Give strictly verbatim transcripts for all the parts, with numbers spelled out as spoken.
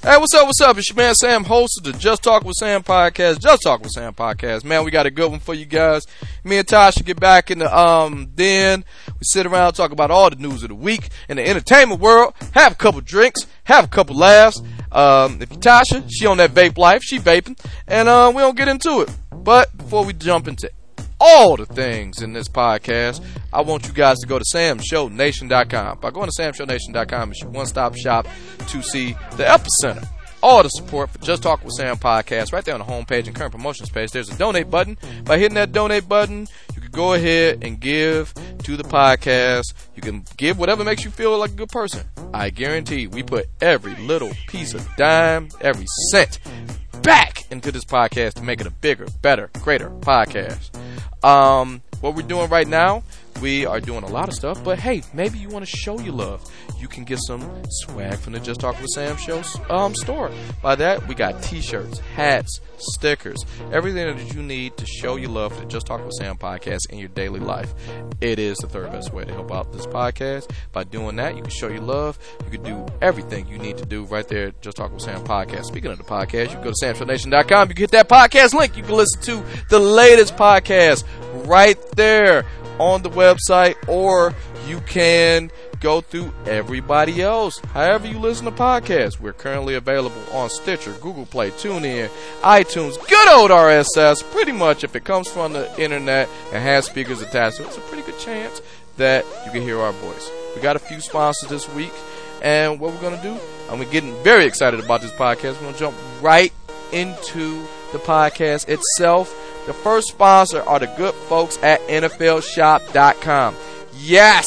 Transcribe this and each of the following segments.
Hey, what's up, what's up? It's your man Sam, host of the Just Talk with Sam podcast. Just Talk with Sam podcast. Man, we got a good one for you guys. Me and Tasha get back in the um den. We sit around, talk about all the news of the week in the entertainment world. Have a couple drinks, have a couple laughs. Um, if you're Tasha, she on that vape life. She vaping. And uh, we don't get into it. But before we jump into all the things in this podcast, I want you guys to go to sam show nation dot com. By going to sam show nation dot com, it's your one-stop shop to see the epicenter. All the support for Just Talk with Sam podcast right there on the homepage and current promotions page. There's a donate button. By hitting that donate button, you can go ahead and give to the podcast. You can give whatever makes you feel like a good person. I guarantee we put every little piece of dime, every cent back into this podcast to make it a bigger, better, greater podcast. Um, what we're doing right now, we are doing a lot of stuff, but hey, maybe you want to show your love. You can get some swag from the Just Talk with Sam show um, store. By that, we got t-shirts, hats, stickers, everything that you need to show your love for the Just Talk with Sam podcast in your daily life. It is the third best way to help out this podcast. By doing that, you can show your love. You can do everything you need to do right there at Just Talk with Sam podcast. Speaking of the podcast, you can go to sam show nation dot com. You can hit that podcast link. You can listen to the latest podcast right there on the website, or you can go through everybody else. However you listen to podcasts, we're currently available on Stitcher, Google Play, TuneIn, iTunes, good old R S S. Pretty much, if it comes from the internet and has speakers attached to it, it's a pretty good chance that you can hear our voice. We got a few sponsors this week, and what we're going to do, and we're getting very excited about this podcast. We're going to jump right into the podcast itself. The first sponsor are the good folks at N F L shop dot com. Yes!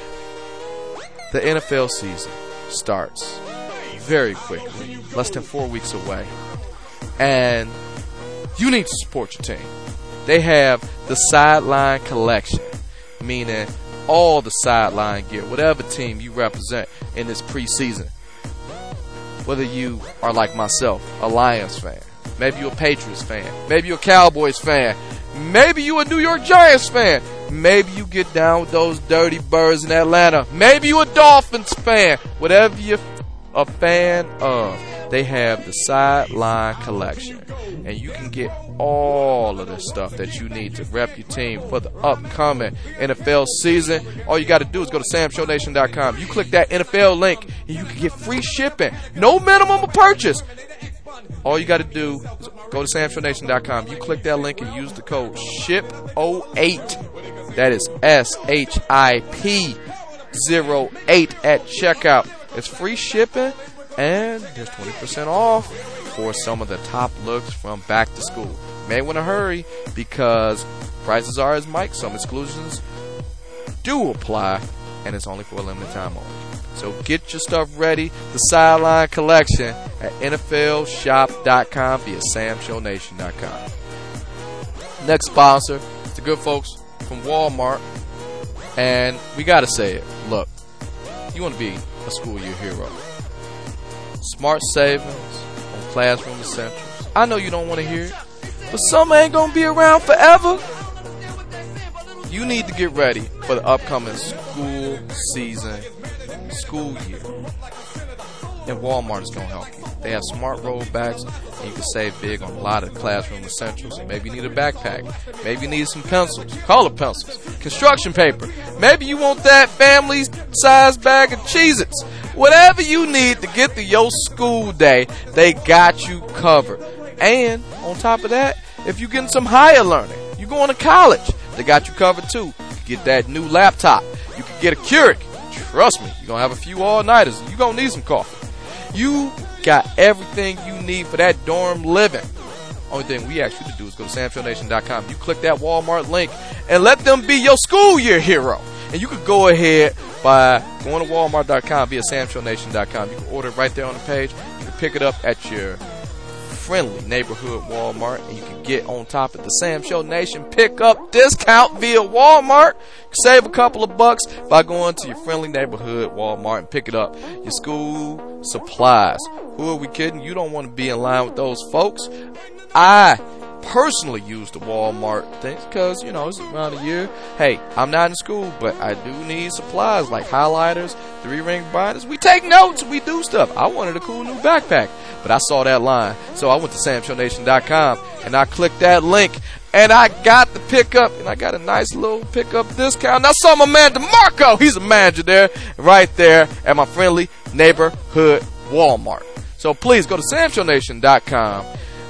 The N F L season starts very quickly, less than four weeks away. And you need to support your team. They have the Sideline Collection, meaning all the sideline gear, whatever team you represent in this preseason. Whether you are like myself, a Lions fan, maybe you're a Patriots fan, maybe you're a Cowboys fan, maybe you're a New York Giants fan, maybe you get down with those dirty birds in Atlanta, maybe you're a Dolphins fan, whatever you're a fan of, they have the Sideline Collection. And you can get all of the stuff that you need to rep your team for the upcoming N F L season. All you got to do is go to sam show nation dot com. You click that N F L link and you can get free shipping. No minimum of purchase. All you got to do is go to sam show nation dot com. You click that link and use the code S H I P zero eight. That is S H I P zero eight at checkout. It's free shipping and there's twenty percent off for some of the top looks from back to school. You may want to hurry because prices are as Mike. Some exclusions do apply and it's only for a limited time only. So get your stuff ready. The Sideline Collection at N F L shop dot com via sam show nation dot com. Next sponsor is the good folks from Walmart. And we got to say it. Look, you want to be a school year hero. Smart savings on classroom essentials. I know you don't want to hear it, but some ain't going to be around forever. You need to get ready for the upcoming school season, school year. And Walmart is going to help you. They have smart rollbacks, and you can save big on a lot of classroom essentials. Maybe you need a backpack. Maybe you need some pencils, color pencils, construction paper. Maybe you want that family-sized bag of Cheez-Its. Whatever you need to get through your school day, they got you covered. And on top of that, if you're getting some higher learning, you're going to college, they got you covered too. You can get that new laptop. You can get a Keurig. Trust me, you're going to have a few all-nighters. You're going to need some coffee. You got everything you need for that dorm living. Only thing we ask you to do is go to sam show nation dot com. You click that Walmart link and let them be your school year hero. And you could go ahead by going to walmart dot com via sam show nation dot com. You can order it right there on the page. You can pick it up at your friendly neighborhood Walmart, and you can get on top of the Sam Show Nation pickup discount via Walmart. You can save a couple of bucks by going to your friendly neighborhood Walmart and pick it up. Your school supplies. Who are we kidding? You don't want to be in line with those folks. I personally use the Walmart things because, you know, it's around a year. Hey, I'm not in school, but I do need supplies like highlighters, three-ring binders. We take notes. We do stuff. I wanted a cool new backpack, but I saw that line. So I went to sam show nation dot com, and I clicked that link, and I got the pickup, and I got a nice little pickup discount. And I saw my man DeMarco. He's a manager there, right there at my friendly neighborhood Walmart. So please go to sam show nation dot com.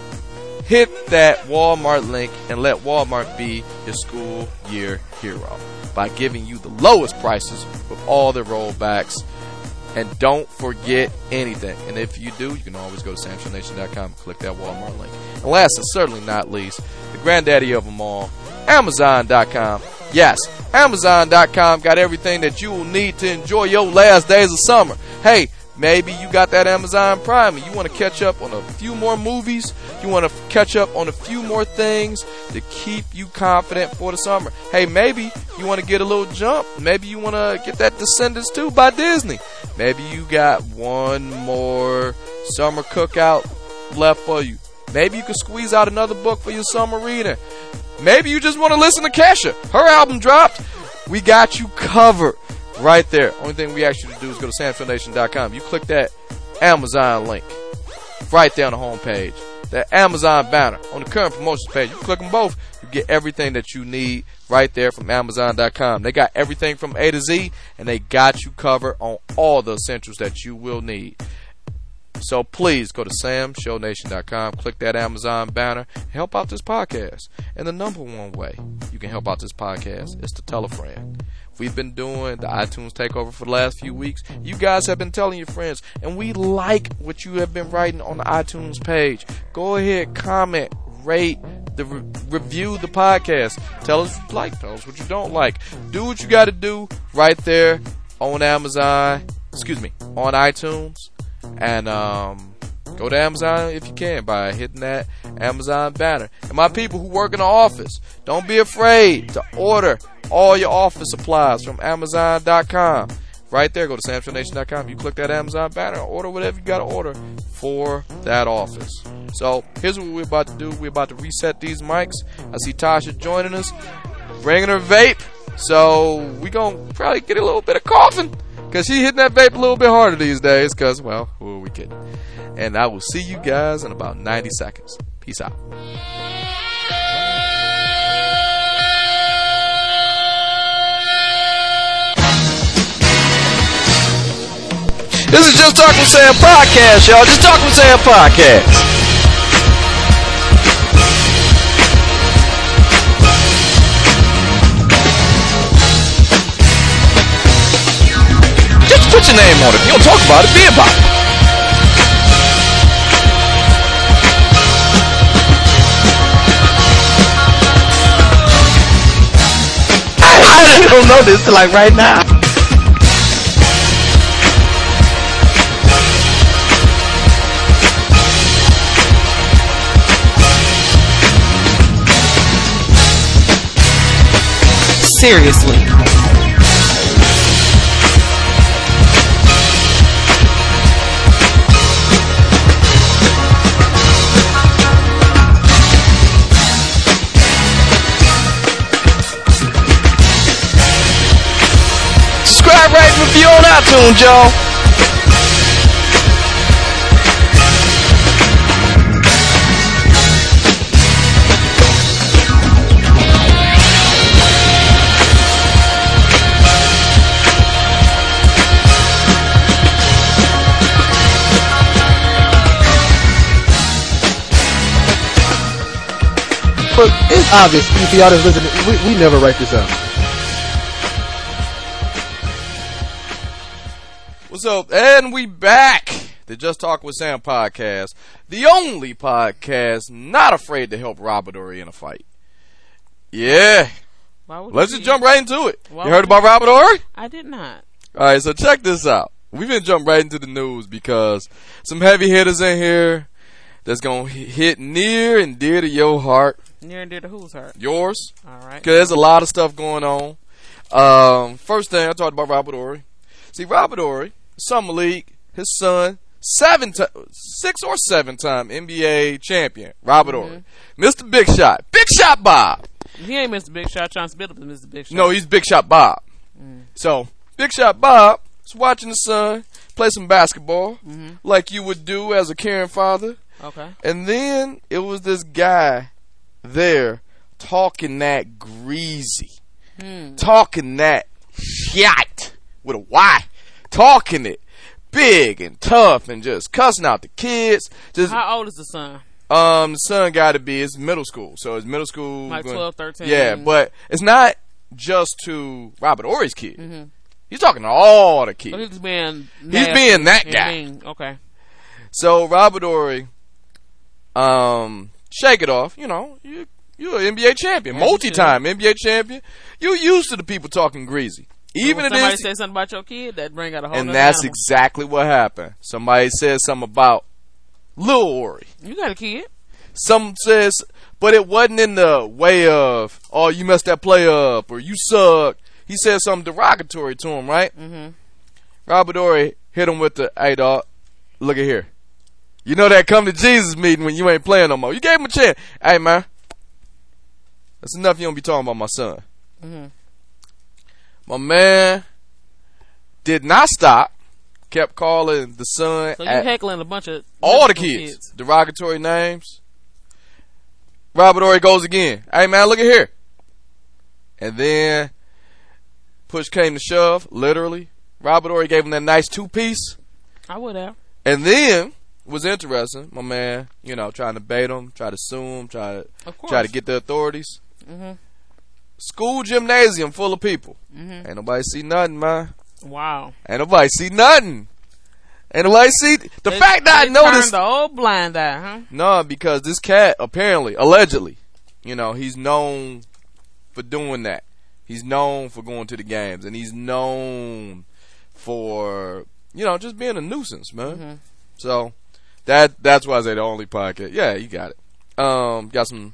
Hit that Walmart link and let Walmart be your school year hero by giving you the lowest prices with all the rollbacks. And don't forget anything. And if you do, you can always go to sam show nation dot com and click that Walmart link. And last and certainly not least, the granddaddy of them all, amazon dot com. Yes, amazon dot com got everything that you will need to enjoy your last days of summer. Hey, maybe you got that Amazon Prime and you want to catch up on a few more movies. You want to catch up on a few more things to keep you confident for the summer. Hey, maybe you want to get a little jump. Maybe you want to get that Descendants two by Disney. Maybe you got one more summer cookout left for you. Maybe you can squeeze out another book for your summer reading. Maybe you just want to listen to Kesha. Her album dropped. We got you covered. Right there. Only thing we ask you to do is go to sam show nation dot com. You click that Amazon link right there on the home page. That Amazon banner on the current promotions page. You click them both. You get everything that you need right there from amazon dot com. They got everything from A to Z, and they got you covered on all the essentials that you will need. So please go to sam show nation dot com, click that Amazon banner, and help out this podcast. And the number one way you can help out this podcast is to tell a friend. We've been doing the iTunes takeover for the last few weeks. You guys have been telling your friends, and we like what you have been writing on the iTunes page. Go ahead, comment, rate, the re- review the podcast. Tell us what you like, tell us what you don't like. Do what you got to do right there on Amazon, excuse me, on iTunes. And um, go to Amazon if you can by hitting that Amazon banner. And my people who work in the office, don't be afraid to order all your office supplies from amazon dot com. Right there, go to sam show nation dot com. You click that Amazon banner, order whatever you got to order for that office. So here's what we're about to do. We're about to reset these mics. I see Tasha joining us, bringing her vape. So we're going to probably get a little bit of coughing because she hitting that vape a little bit harder these days because, well, who are we kidding? And I will see you guys in about ninety seconds. Peace out. This is Just Talk with Sam Podcast, y'all. Just Talk with Sam Podcast. Just put your name on it. If you don't talk about it, be about it. I don't know this till like right now. Seriously. Subscribe, rate, review on iTunes, y'all. It's obvious if y'all just listen. We, we never write this out. What's up? And we back. The Just Talk with Sam podcast, the only podcast not afraid to help Robert Horry in a fight. Yeah. Let's just jump right into it. You heard about Robert Horry? I did not. All right, so check this out. We've been jumping right into the news because some heavy hitters in here that's gonna hit near and dear to your heart. Near and dear to whose heart? Yours. All right. Because there's a lot of stuff going on. Um, first thing, I talked about Robert Horry. See, Robert Horry, Summer League, his son, seven time, six or seven time N B A champion, Robert Mhm. Horry. Mister Big Shot. Big Shot Bob. He ain't Mister Big Shot. Chauncey Billups is Mister Big Shot. No, he's Big Shot Bob. Mm. So, Big Shot Bob is watching his son play some basketball Mhm. like you would do as a caring father. Okay. And then it was this guy there talking that greasy, Hmm. talking that shit with a Y, talking it big and tough and just cussing out the kids. Just How old is the son? um, the son got to be it's middle school, so it's middle school, Like going- twelve, thirteen. Yeah, but it's not just to Robert Horry's kid. Mm-hmm. He's talking to all the kids. So he's being He's nasty being that and guy. mean. Okay. So Robert Horry, um, shake it off. You know, you you're an N B A champion, Yes, you multi-time N B A champion. You used to the people talking greasy, even when in somebody this. say something about your kid, that bring out a whole. And nother that's animal. exactly what happened. Somebody said something about Lil Horry. You got a kid. Some says, but it wasn't in the way of, oh, you messed that play up or you suck. He said something derogatory to him, right? Mm-hmm. Robert Horry hit him with the, hey, dog, look at here. You know that come to Jesus meeting when you ain't playing no more. You gave him a chance. Hey, man, that's enough you don't be talking about my son. Mm-hmm. My man did not stop. Kept calling the son So you at heckling a bunch of all the middle school kids. Derogatory names. Robert Horry goes again. Hey, man, look at here. And then push came to shove, literally. Robert Horry gave him that nice two-piece. I would have. And then, was interesting, my man, you know, trying to bait him, try to sue him, try to Of course. try to get the authorities. Mm-hmm. School gymnasium full of people. Mm-hmm. Ain't nobody see nothing, man. Wow. Ain't nobody see nothing. Ain't nobody see the They- fact that I they noticed. turned the old blind eye, huh? No, because this cat apparently, allegedly, you know, he's known for doing that. He's known for going to the games, and he's known for, you know, just being a nuisance, man. Mm-hmm. So that that's why I say the only podcast. Yeah, you got it. Um, got some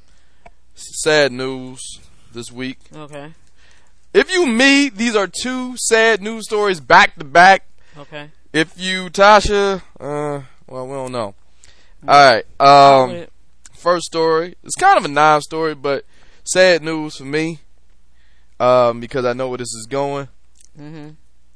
sad news this week. Okay. If you me, these are two sad news stories back to back. Okay. If you Tasha, uh, well, we don't know. All right. Um, Wait. first story. It's kind of a non-story, but sad news for me. Um, because I know where this is going. Mm-hmm.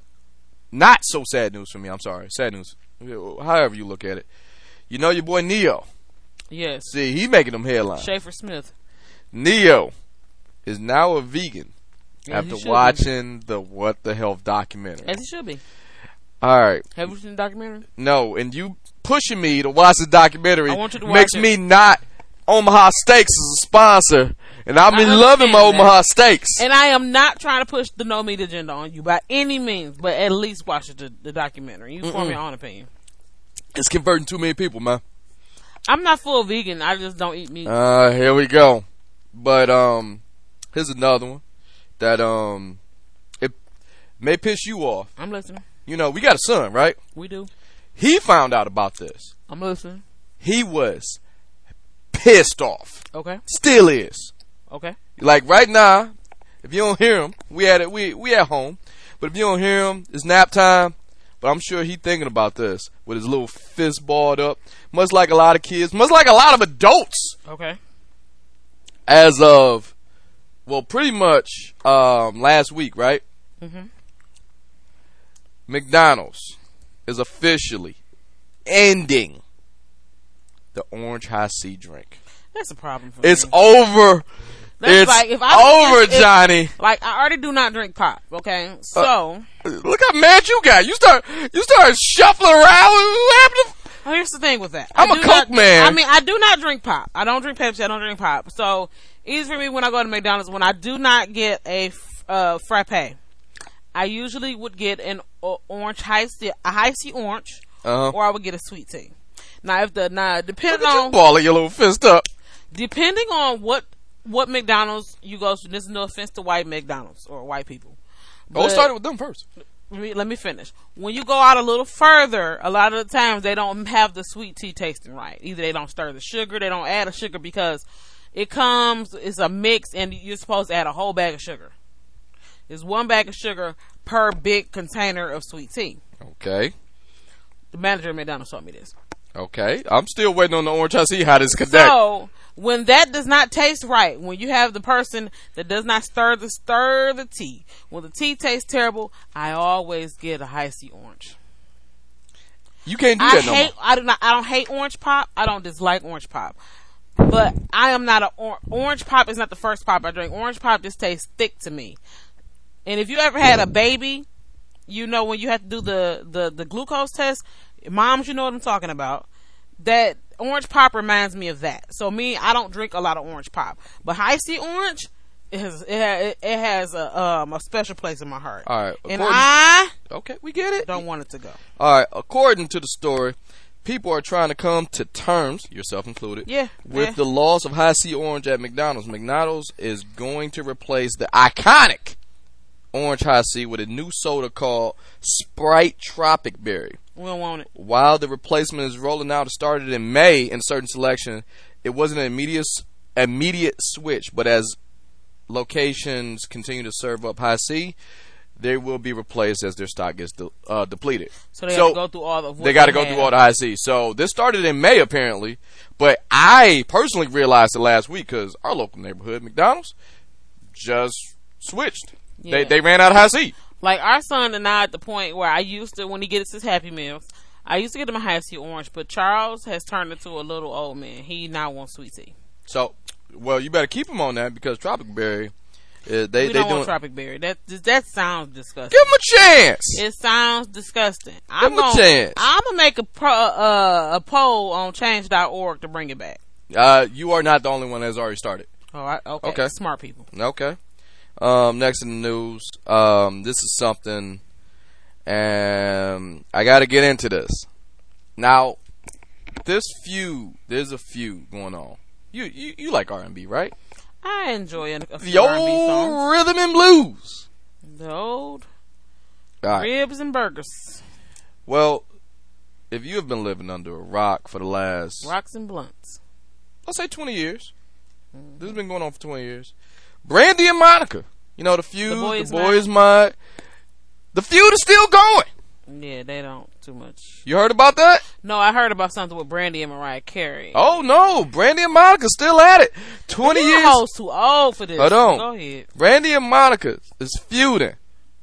Not so sad news for me. I'm sorry. Sad news. However you look at it. You know your boy Neo. Yes. See, he making them headlines. Schaefer Smith. Neo is now a vegan Yeah, after he should watching the What the Health documentary. As he should be. All right. Have you seen the documentary? No, and you pushing me to watch the documentary I want you to makes watch it. me not Omaha Steaks as a sponsor, and I've been I loving my understand that. Omaha Steaks. And I am not trying to push the no meat agenda on you by any means, but at least watch the, the documentary. You form Mm-mm. your own opinion. It's converting too many people, man. I'm not full vegan. I just don't eat meat. Uh, here we go. But um, here's another one that um, it may piss you off. I'm listening. You know, we got a son, right? We do. He found out about this. I'm listening. He was pissed off. Okay. Still is. Okay. Like right now, if you don't hear him, we at it. We we at home. But if you don't hear him, it's nap time. But I'm sure he thinking about this with his little fist balled up, much like a lot of kids, much like a lot of adults. Okay. As of, well, pretty much um, last week, right? Mm-hmm. McDonald's is officially ending the Orange High C drink. That's a problem for It's me. over. That's it's like if I over, if- if- Johnny. Like I already do not drink pop. Okay. So Look how mad you got. You start, you start shuffling around. What happened to? oh, here's the thing with that. I'm I a do Coke not- man. I mean, I do not drink pop. I don't drink Pepsi. I don't drink pop. So easy for me when I go to McDonald's. When I do not get a f- uh, frappe, I usually would get an o- orange high C, a high C orange, Uh-huh. or I would get a sweet tea. Now, if the now Look depending at you on balling your little fist up. depending on what what McDonald's you go to, this is no offense to white McDonald's or white people. Oh, But- started with them first. let me, let me finish. When you go out a little further, a lot of the times they don't have the sweet tea tasting right. Either they don't stir the sugar, they don't add a sugar because it comes, it's a mix and you're supposed to add a whole bag of sugar. It's one bag of sugar per big container of sweet tea. Okay. The manager at McDonald's told me this. Okay, I'm still waiting on the orange. I see how this connect. So when that does not taste right, when you have the person that does not stir the stir the tea, when the tea tastes terrible, I always get a high C orange. You can't do I that no hate. more. I do not. I don't hate orange pop. I don't dislike orange pop. But I am not a or- orange pop is not the first pop I drink. Orange pop just tastes thick to me. And if you ever had a baby, you know when you have to do the, the, the glucose test, moms, you know what I'm talking about. That orange pop reminds me of that. So me, I don't drink a lot of orange pop. But High C orange, it has, it has, it has a, um, a special place in my heart. All right. And I okay, we get it. don't want it to go. All right. According to the story, people are trying to come to terms, yourself included, Yeah, with yeah. the loss of High C orange at McDonald's. McDonald's is going to replace the iconic orange High C with a new soda called Sprite Tropic Berry. We don't want it. While the replacement is rolling out, it started in May in certain selection. It wasn't an immediate immediate switch, but as locations continue to serve up High C, they will be replaced as their stock gets de- uh, depleted. So they have to go through all of what They got to go have. through all the High C. So this started in May apparently, but I personally realized it last week because our local neighborhood McDonald's just switched. Yeah. They they ran out of High C. Like our son and I at the point where I used to, when he gets his Happy Meals, I used to get him a High C orange, but Charles has turned into a little old man. He now wants sweet tea. So, well, you better keep him on that because Tropic Berry, uh, they we they don't doing. want Tropic Berry. That that sounds disgusting. Give him a chance. It sounds disgusting. I'm him a gonna, chance. I'm gonna make a pro, uh, a poll on change dot org to bring it back. Uh, you are not the only one that has already started. All right. Okay. Okay. Smart people. Okay. Um, next in the news, um, this is something, and I got to get into this. Now, this feud, there's a feud going on. You you, you like R and B, right? I enjoy a, a few The R and B old songs. rhythm and blues. The old All right. ribs and burgers, Well, if you have been living under a rock for the last, rocks and blunts. let's say twenty years, this has been going on for twenty years. Brandy and Monica, you know the feud, The Boys the boys' mind. The feud is still going. Yeah, they don't too much. You heard about that? No, I heard about something with Brandy and Mariah Carey. Oh no, Brandy and Monica still at it. Twenty Your years. host too old for this. Hold on. Go ahead. Brandy and Monica is feuding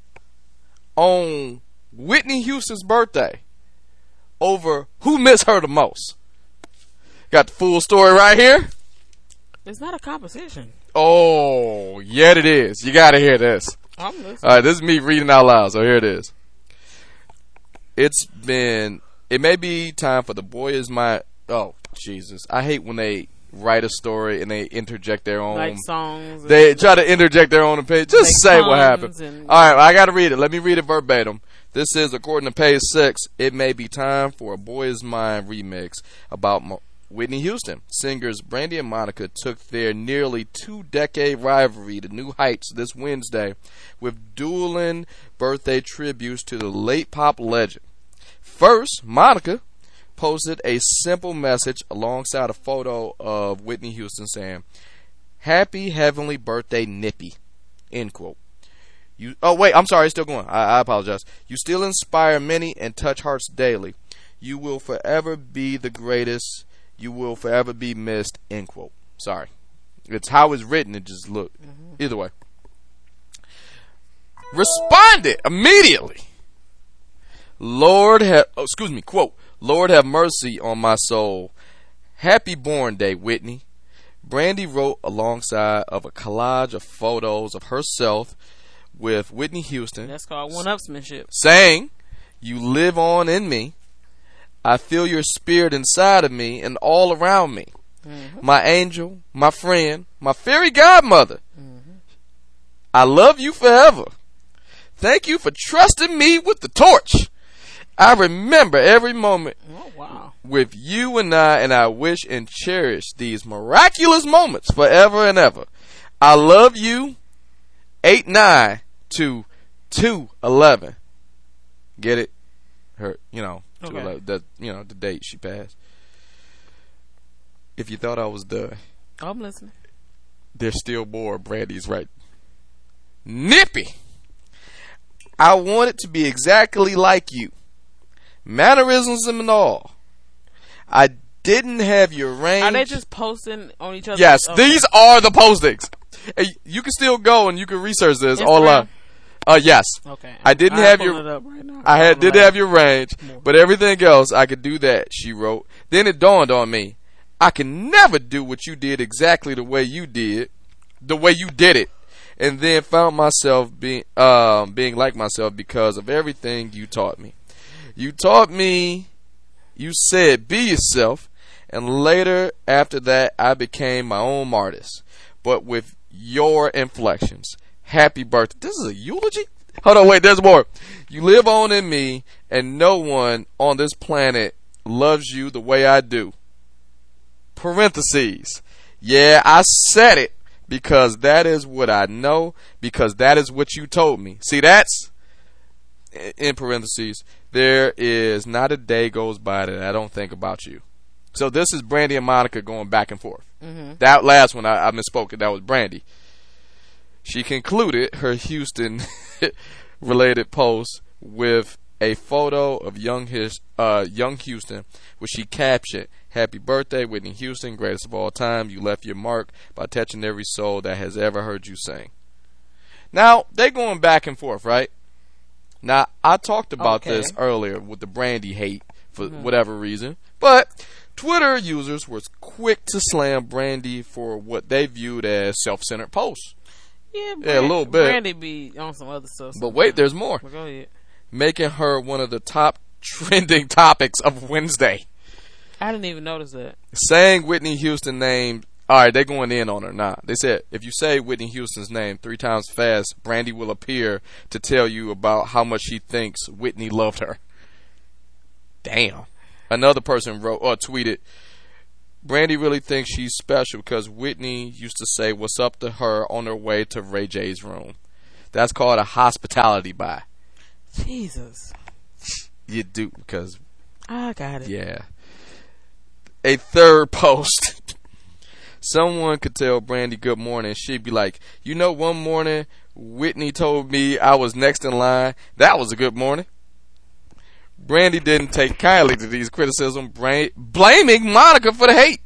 on Whitney Houston's birthday over who missed her the most. Got the full story right here. It's not a competition. Oh, yet it is. You gotta hear this. I'm listening. All right, this is me reading out loud, so here it is. It's been, it may be time for the boy is my, oh, Jesus. I hate when they write a story and they interject their own. Like songs. and- They try to interject their own opinion. Just Make say what puns happened. and- All right, I got to read it. Let me read it verbatim. This is, according to page six, it may be time for a Boy Is Mine remix about Mo- Whitney Houston. Singers Brandy and Monica took their nearly two-decade rivalry to new heights this Wednesday with dueling birthday tributes to the late pop legend. First, Monica posted a simple message alongside a photo of Whitney Houston saying, "Happy heavenly birthday, Nippy." End quote. You, oh wait, I'm sorry, it's still going. I, I apologize. You still inspire many and touch hearts daily. You will forever be the greatest. You will forever be missed. End quote. Sorry, it's how it's written. It just look. Mm-hmm. Either way, responded immediately. Lord have, oh, excuse me, quote, Lord have mercy on my soul. Happy born day, Whitney. Brandy wrote alongside of a collage of photos of herself with Whitney Houston. That's called one-upsmanship. Saying, you live on in me. I feel your spirit inside of me and all around me. Mm-hmm. My angel, my friend, my fairy godmother. Mm-hmm. I love you forever. Thank you for trusting me with the torch. I remember every moment oh, wow. with you and I, and I wish and cherish these miraculous moments forever and ever. I love you, eight nine to two eleven. Get it? Her, you know, okay. two eleven, the, you know, the date she passed. If you thought I was done, Oh, I'm listening. there's still more. Brandy's right. Nippy. I want it to be exactly like you. mannerisms and all. I didn't have your range. Are they just posting on each other? Yes, Okay. these are the postings. Hey, you can still go and you can research this Instagram? online. Uh, yes. Okay. I didn't I'm have pulling your. it up right now. I had I'm didn't like- have your range, More. but everything else I could do that. She wrote. Then it dawned on me, I can never do what you did exactly the way you did, the way you did it, and then found myself being um being like myself because of everything you taught me. You taught me. You said be yourself, and later after that I became my own artist, but with your inflections. Happy birthday. This is a eulogy? Hold on, wait, there's more. You live on in me, and no one on this planet loves you the way I do. Parentheses. Yeah, I said it because that is what I know, because that is what you told me. See, that's, in parentheses, there is not a day goes by that I don't think about you. So this is Brandy and Monica going back and forth. Mm-hmm. That last one, I, I misspoke. That was Brandy. She concluded her Houston related post with a photo of young his uh young Houston, which she captioned, "Happy birthday, Whitney Houston, greatest of all time. You left your mark by touching every soul that has ever heard you sing." Now, they going back and forth, right? Now, I talked about Okay. this earlier with the Brandy hate for Mm-hmm. whatever reason, but Twitter users was quick to slam Brandy for what they viewed as self-centered posts. Yeah, Yeah, a little bit. Brandy be on some other stuff. But wait, there's more. Well, go ahead. Making her one of the top trending topics of Wednesday. I didn't even notice that. Saying Whitney Houston name. Alright, they going in on her now. Nah, they said, if you say Whitney Houston's name three times fast, Brandy will appear to tell you about how much she thinks Whitney loved her. Damn. Another person wrote or tweeted, Brandy really thinks she's special because Whitney used to say what's up to her on her way to Ray J's room. That's called a hospitality buy. Jesus. You do, because, I got it. yeah. A third post. Someone could tell Brandy good morning. She'd be like, you know, one morning Whitney told me I was next in line. That was a good morning. Brandy didn't take kindly to these criticisms, bra- blaming Monica for the hate.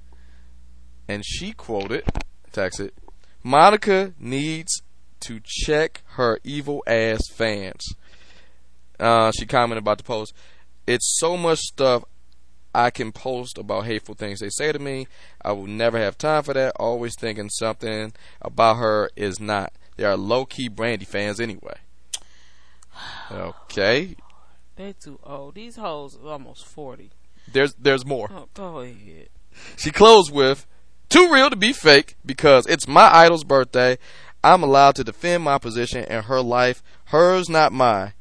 And she quoted, text it, Monica needs to check her evil ass fans. Uh, she commented about the post. It's so much stuff I can post about hateful things they say to me. I will never have time for that. Always thinking something about her is not. They are low-key Brandy fans anyway. Okay. They too old. These hoes are almost forty. There's there's more. Oh, go ahead. She closed with, too real to be fake because it's my idol's birthday. I'm allowed to defend my position in her life. Hers, not mine.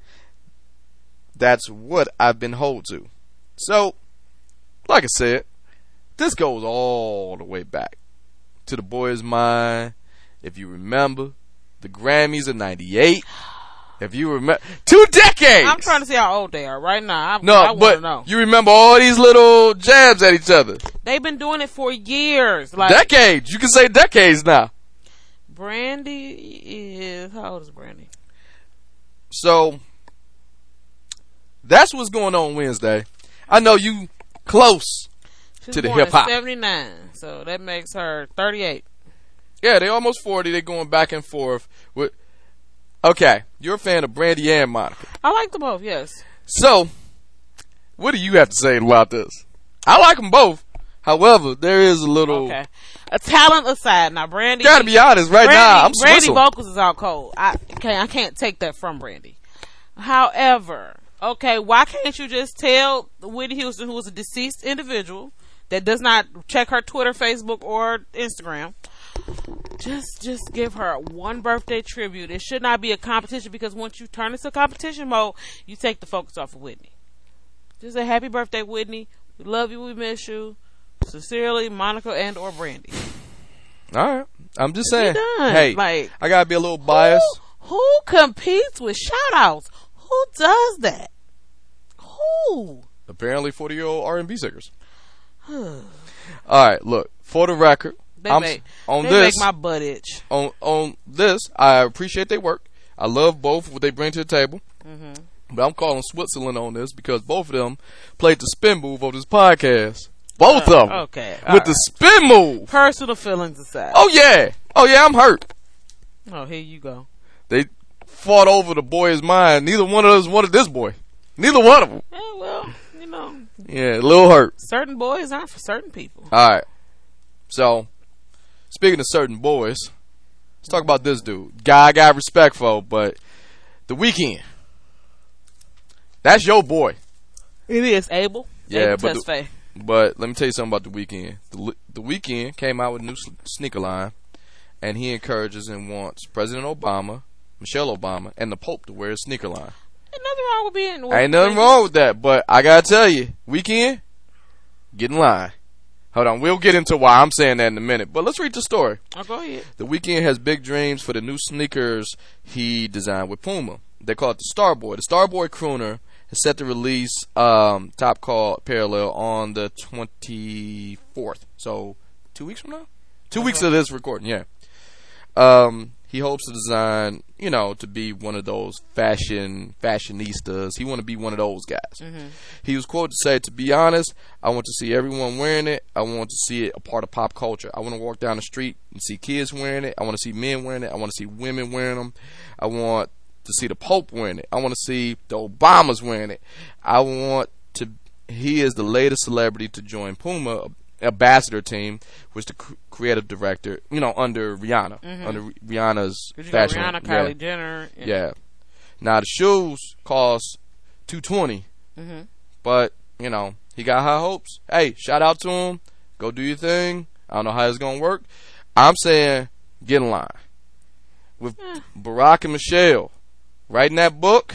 That's what I've been held to. So, like I said, this goes all the way back to the Boys Mind. If you remember, the Grammys of ninety-eight. If you remember, two decades. I'm trying to see how old they are right now. I, No, I want to but know. you remember all these little jabs at each other. They've been doing it for years. Like Decades. You can say decades now. Brandy is how old is Brandy? So that's what's going on Wednesday. I know you close She's to the born in hip hop. seventy-nine, so that makes her thirty-eight. Yeah, they almost forty. They're going back and forth with. Okay, you're a fan of Brandy and Monica. I like them both. Yes. So, what do you have to say about this? I like them both. However, there is a little. Okay. A talent aside, now Brandy. Gotta be honest, right Brandy, now I'm Brandy Swizzle. vocals is out cold. I can't. I can't take that from Brandy. However, okay, why can't you just tell Whitney Houston, who is a deceased individual that does not check her Twitter, Facebook, or Instagram, just just give her one birthday tribute. It should not be a competition because once you turn into competition mode, you take the focus off of Whitney. Just say happy birthday, Whitney. We love you. We miss you. Sincerely, Monica and or Brandy. All right, I'm just saying. done. Hey, Like, I gotta be a little biased. Who, who competes with shout outs? Who does that? Who? Apparently, forty year old R and B singers. All right, look for the record. They I'm make, on they this. make my butt itch. on on this, I appreciate their work. I love both what they bring to the table. Mm-hmm. But I'm calling Switzerland on this because both of them played the spin move on this podcast. Both Uh, of them. okay, With all the spin move. Personal feelings aside. Oh, yeah. Oh, yeah, I'm hurt. Oh, here you go. They fought over the boy's mind. Neither one of us wanted this boy. Neither one of them. Yeah, well, you know, Yeah, a little hurt. certain boys aren't for certain people. All right. So, speaking of certain boys, let's talk about this dude. Guy I got respect for, but The Weeknd. That's your boy. It is Abel. Yeah, Abel but the- Tesfaye. But let me tell you something about The Weeknd. The, the Weeknd came out with a new s- sneaker line, and he encourages and wants President Obama, Michelle Obama, and the Pope to wear a sneaker line. Ain't nothing wrong with being. With Ain't nothing wrong with that, but I gotta tell you, Weeknd, get in line. Hold on, we'll get into why I'm saying that in a minute, but let's read the story. Oh, go ahead. The Weeknd has big dreams for the new sneakers he designed with Puma. They call it the Starboy. The Starboy Crooner is set to release um, Top Call Parallel on the twenty-fourth. So, two weeks from now? Two uh-huh. weeks of this recording, yeah. Um, he hopes to design, you know, to be one of those fashion fashionistas. He want to be one of those guys. Mm-hmm. He was quoted to say, "To be honest, I want to see everyone wearing it. I want to see it a part of pop culture. I want to walk down the street and see kids wearing it. I want to see men wearing it. I want to see women wearing them. I want to see the Pope wearing it. I want to see the Obamas wearing it. I want to." He is the latest celebrity to join Puma ambassador team, which the cr- creative director, you know, under Rihanna, mm-hmm. under Rihanna's you fashion. Rihanna, Kylie yeah. Jenner. Yeah. yeah. Now the shoes cost two twenty, mm-hmm. but you know he got high hopes. Hey, shout out to him. Go do your thing. I don't know how it's gonna work. I'm saying get in line with eh. Barack and Michelle writing that book.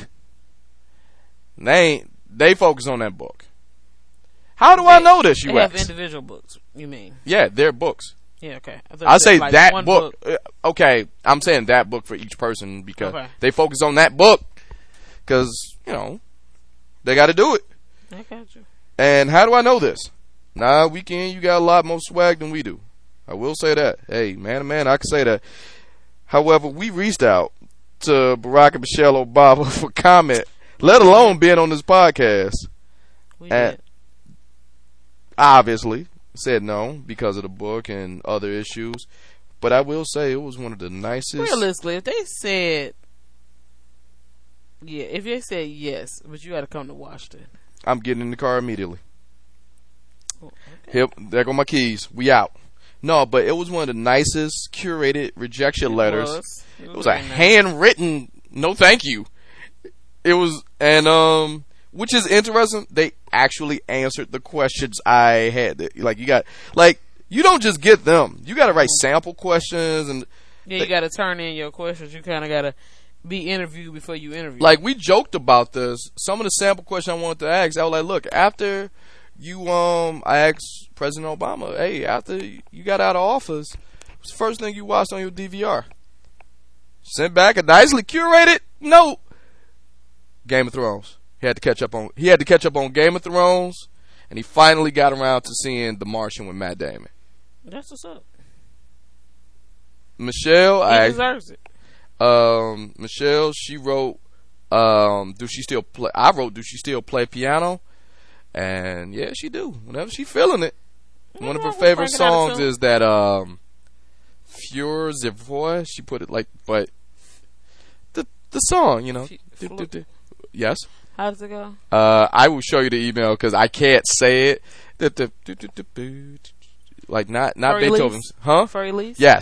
They ain't, they focus on that book. How do they, I know this, you They have ask? individual books, you mean? Yeah, their books. Yeah, okay. I, I say like that book. book. Uh, okay, I'm saying that book for each person because okay. they focus on that book because, you know, they got to do it. I got you. And how do I know this? Nah, Weeknd, you got a lot more swag than we do. I will say that. Hey, man to man, I can say that. However, we reached out to Barack and Michelle Obama for comment, let alone being on this podcast. We and did. Obviously said no because of the book and other issues, but I will say it was one of the nicest. Realistically, if they said, yeah, if they said yes, but you got to come to Washington, I'm getting in the car immediately. Oh, okay. Here, there go my keys. We out. No, but it was one of the nicest curated rejection it letters. Was. It was, it was a nice. handwritten no thank you. It was, and um. Which is interesting. They actually answered the questions I had. Like you got, like you don't just get them. You got to write sample questions and. Yeah, you got to turn in your questions. You kind of got to be interviewed before you interview. Like we joked about this. Some of the sample questions I wanted to ask, I was like, look, after you, um, I asked President Obama, hey, after you got out of office, what's the first thing you watched on your D V R? Sent back a nicely curated note. Game of Thrones. He had to catch up on. He had to catch up on Game of Thrones, and he finally got around to seeing The Martian with Matt Damon. That's what's up. Michelle, he I deserves it. Um, Michelle, she wrote. Um, do she still play? I wrote. Do she still play piano? And yeah, she do. Whenever she feeling it. Mm-hmm. One of her favorite songs is that um, Fure Zavoy. She put it like, but the the song, you know. She, do, do, do. Yes. How does it go? Uh, I will show you the email because I can't say it. Like not not Furry Beethoven's, Lease? huh? Furry Lease? Yes.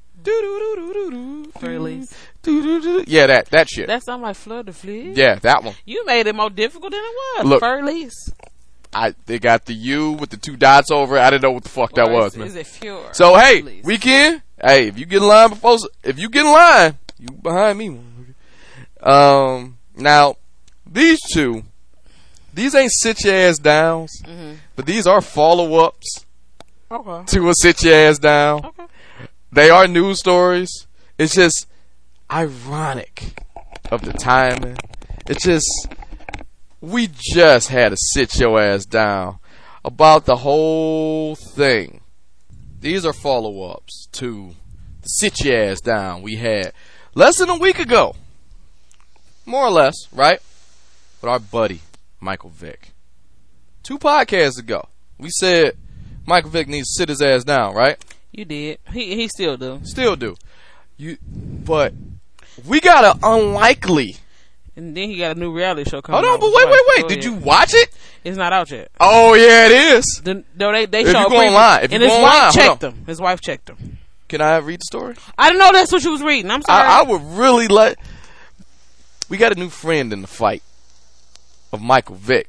Furry Lease. Yeah, that that shit. That sound like Fleur de Flis. Yeah, that one. You made it more difficult than it was. Look, Furry Lease. I they got the U with the two dots over it. I didn't know what the fuck that or was, is, man. Is it Fure? So hey, Lease? Weeknd. Hey, if you get in line before, if you get in line, you behind me. Um, now these two. These ain't sit your ass downs, mm-hmm. but these are follow ups okay. to a sit your ass down. Okay. They are news stories. It's just ironic of the timing. It's just we just had to sit your ass down about the whole thing. These are follow ups to the sit your ass down we had less than a week ago, more or less, right? with our buddy Michael Vick. Two podcasts ago, we said Michael Vick needs to sit his ass down, right? You did. He he still do. Still do. You, but we got an unlikely. And then he got a new reality show coming. Hold on, out but with wait, his wait, wife. wait. Go Did ahead. you watch it? It's not out yet. Oh yeah, it is. The, no, they they If show you a go preview, online, if and you his go wife online, hold checked on. him. His wife checked him. Can I read the story? I didn't know that's what you was reading. I'm sorry. I, I would really let. We got a new friend in the fight of Michael Vick.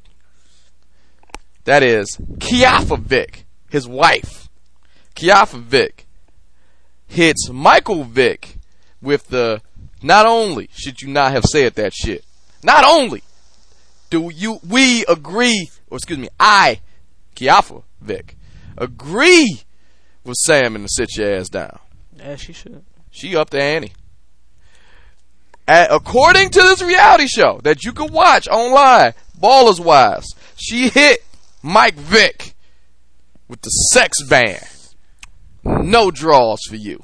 That is Kiafa Vick, his wife. Kiafa Vick hits Michael Vick with the. Not only should you not have said that shit. Not only do you we agree, or excuse me, I, Kiafa Vick, agree with Sam and to sit your ass down. As she should. She up the ante. At, according to this reality show that you can watch online, Ballers Wise, she hit Mike Vick with the sex ban. No draws for you.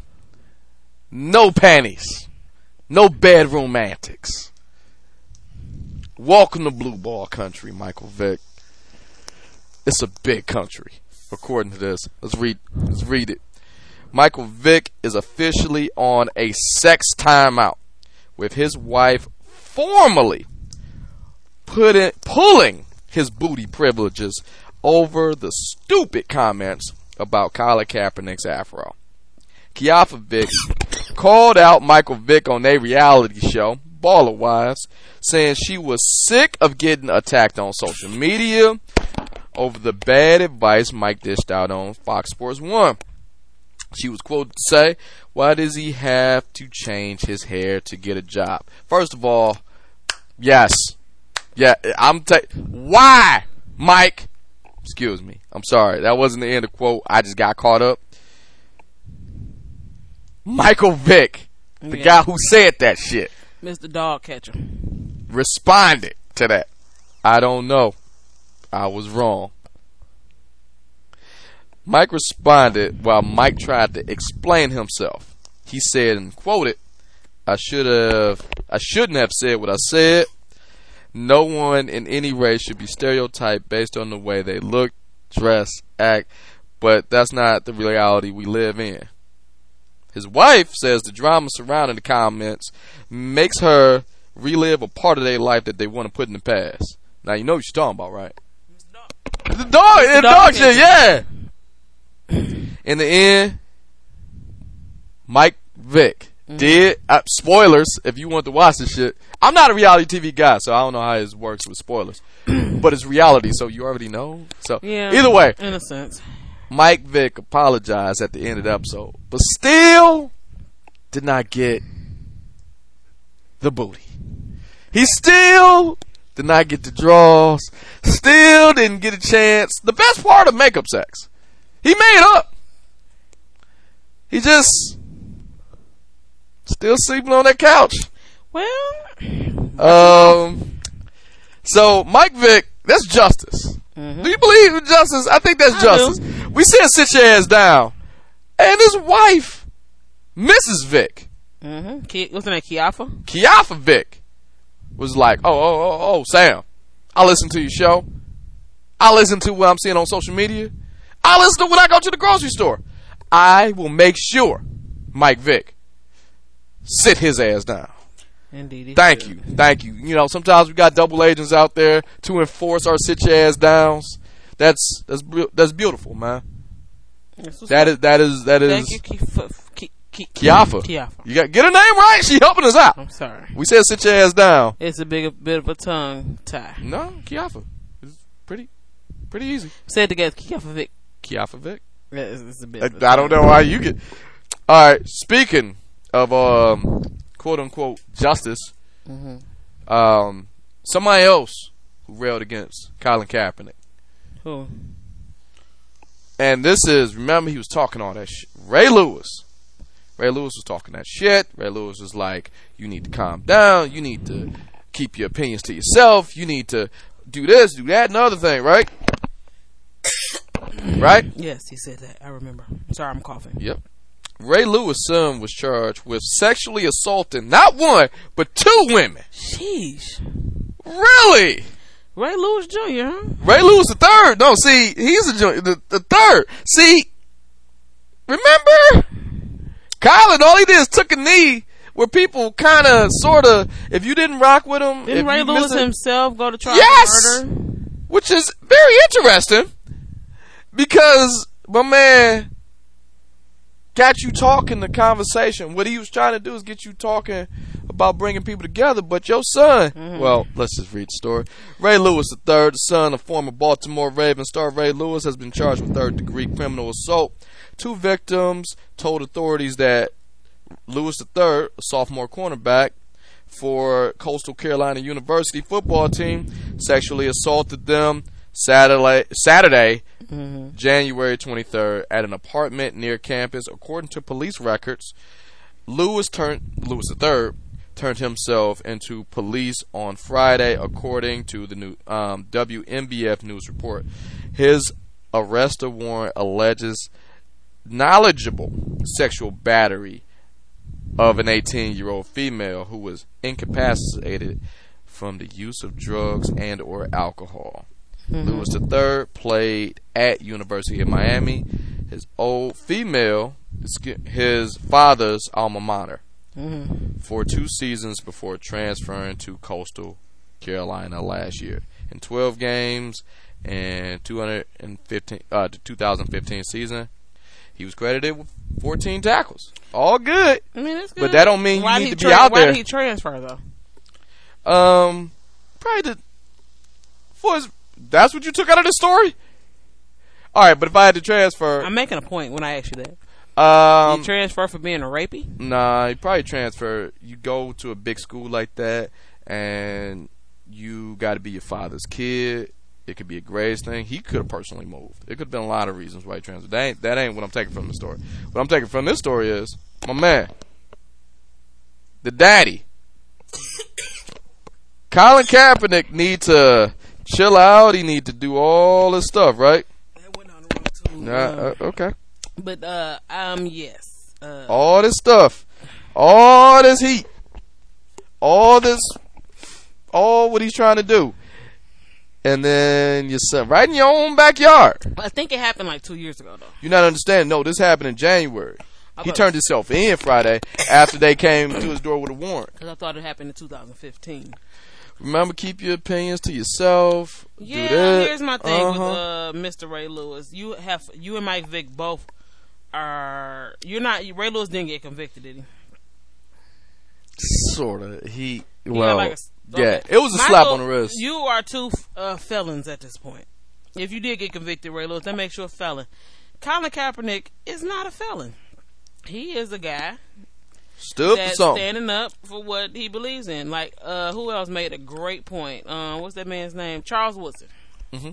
No panties. No bedroom antics. Welcome to blue ball country, Michael Vick. It's a big country, according to this. Let's read. Let's read it. Michael Vick is officially on a sex timeout, with his wife formally put in, pulling his booty privileges over the stupid comments about Colin Kaepernick's afro. Kiafa Vick called out Michael Vick on a reality show, Baller Wives, saying she was sick of getting attacked on social media over the bad advice Mike dished out on Fox Sports one. She was quoted to say, "Why does he have to change his hair to get a job?" First of all, yes. Yeah, I'm ta- why, Mike? Excuse me. I'm sorry. That wasn't the end of the quote. I just got caught up. Michael Vick, the Yeah. guy who said that shit, Mister Dog Catcher. responded to that. I don't know. I was wrong. Mike responded while Mike tried to explain himself. He said, and quoted, I should have, I shouldn't have said what I said. No one in any race should be stereotyped based on the way they look, dress, act, but that's not the reality we live in. His wife says the drama surrounding the comments makes her relive a part of their life that they want to put in the past. Now you know what you're talking about, right? The dog, the dog shit, yeah. In the end, Mike Vick mm-hmm. did, uh, spoilers, if you want to watch this shit. I'm not a reality T V guy, so I don't know how it works with spoilers. But it's reality, so you already know. So yeah, either way, in a sense, Mike Vick apologized at the end of the episode, but still did not get the booty. He still did not get the draws. Still didn't get a chance. The best part of makeup sex. He made up. He just still sleeping on that couch. Well, um. So Mike Vick, that's justice. Mm-hmm. Do you believe in justice? I think that's I justice. do. We said sit your ass down, and his wife, Missus Vick, mm-hmm. Ki- what's her name? Kiafa. Kiafa Vick, was like, oh, oh, oh, oh, Sam, I listen to your show. I listen to what I'm seeing on social media. I listen to when I go to the grocery store. I will make sure Mike Vick sit his ass down. Indeed. Thank should. you. Thank you. You know, sometimes we got double agents out there to enforce our sit your ass downs. That's that's that's beautiful, man. That is that is that is Thank you, Kiafa. Ki- Ki- Kiafa. Kiafa. You got get her name right. She helping us out. I'm sorry. We said sit your ass down. It's a big bit of a tongue tie. No, Kiafa. It's pretty pretty easy. Say it together. Kiafa Vick. Kiafa Vick. Yeah, it's, it's a bit. I, of a I don't tongue. know why you get. All right. Speaking of um, quote unquote justice, Mm-hmm. um, somebody else who railed against Colin Kaepernick, Who? and this is remember he was talking all that shit. Ray Lewis. Ray Lewis was talking that shit. Ray Lewis was like, "You need to calm down. You need to keep your opinions to yourself. You need to do this, do that, and other thing, right?" Right? Yes, he said that. I remember. Sorry, I'm coughing. Yep. Ray Lewis' son was charged with sexually assaulting not one, but two women. Sheesh. Really? Ray Lewis Junior, huh? Ray Lewis the third. No, see, he's a junior, the, the third. See, remember? Colin, all he did is took a knee where people kind of, sort of, if you didn't rock with him. Didn't Ray Lewis himself go to trial yes! for murder? Which is very interesting because my man got you talking, the conversation. What he was trying to do is get you talking about bringing people together. But your son, mm-hmm. well, let's just read the story. Ray Lewis the third, the son of former Baltimore Ravens star Ray Lewis, has been charged with third-degree criminal assault. Two victims told authorities that Lewis the third, a sophomore cornerback for Coastal Carolina University football team, sexually assaulted them Saturday, Saturday mm-hmm. January twenty-third, at an apartment near campus. According to police records, Lewis turned Lewis the third turned himself into police on Friday, according to the new um, W M B F News report. His arrest warrant alleges knowledgeable sexual battery of an eighteen-year-old female who was incapacitated from the use of drugs and or alcohol. Mm-hmm. Lewis the third played at University of Miami, his old female, his father's alma mater, mm-hmm. for two seasons before transferring to Coastal Carolina last year. In twelve games and two hundred fifteen, uh, the two thousand fifteen season, he was credited with fourteen tackles. All good. I mean, that's good. But that don't mean why you need to tra- be out why there. Why did he transfer, though? Um, probably the, for his, that's what you took out of the story? All right, but if I had to transfer. I'm making a point when I ask you that. Um, you transfer for being a rapey? Nah, you probably transfer. You go to a big school like that, and you got to be your father's kid. It could be a grades thing. He could have personally moved. It could have been a lot of reasons why he transferred. That ain't, that ain't what I'm taking from the story. What I'm taking from this story is, my man, the daddy, Colin Kaepernick, need to chill out. He need to do all this stuff, right? That went on the wrong too. Nah, uh, okay. But, uh, um, yes. Uh, all this stuff. All this heat. All this, all what he's trying to do. And then you son, right in your own backyard. I think it happened like two years ago, though. You're not understanding. No, this happened in January. He turned himself in Friday after they came to his door with a warrant. Because I thought it happened in two thousand fifteen. Remember, keep your opinions to yourself. Yeah, do that. Here's my thing uh-huh. with uh, Mister Ray Lewis. You have you and Mike Vick both are. You're not. Ray Lewis didn't get convicted, did he? Sort of. He. he well. Like a, Yeah, okay. it was a Michael, slap on the wrist. You are two uh, felons at this point. If you did get convicted, Ray Lewis, that makes you a felon. Colin Kaepernick is not a felon. He is a guy Stood that's for something. standing up for what he believes in. Like, uh, who else made a great point? Uh, what's that man's name? Charles Woodson. Mm-hmm.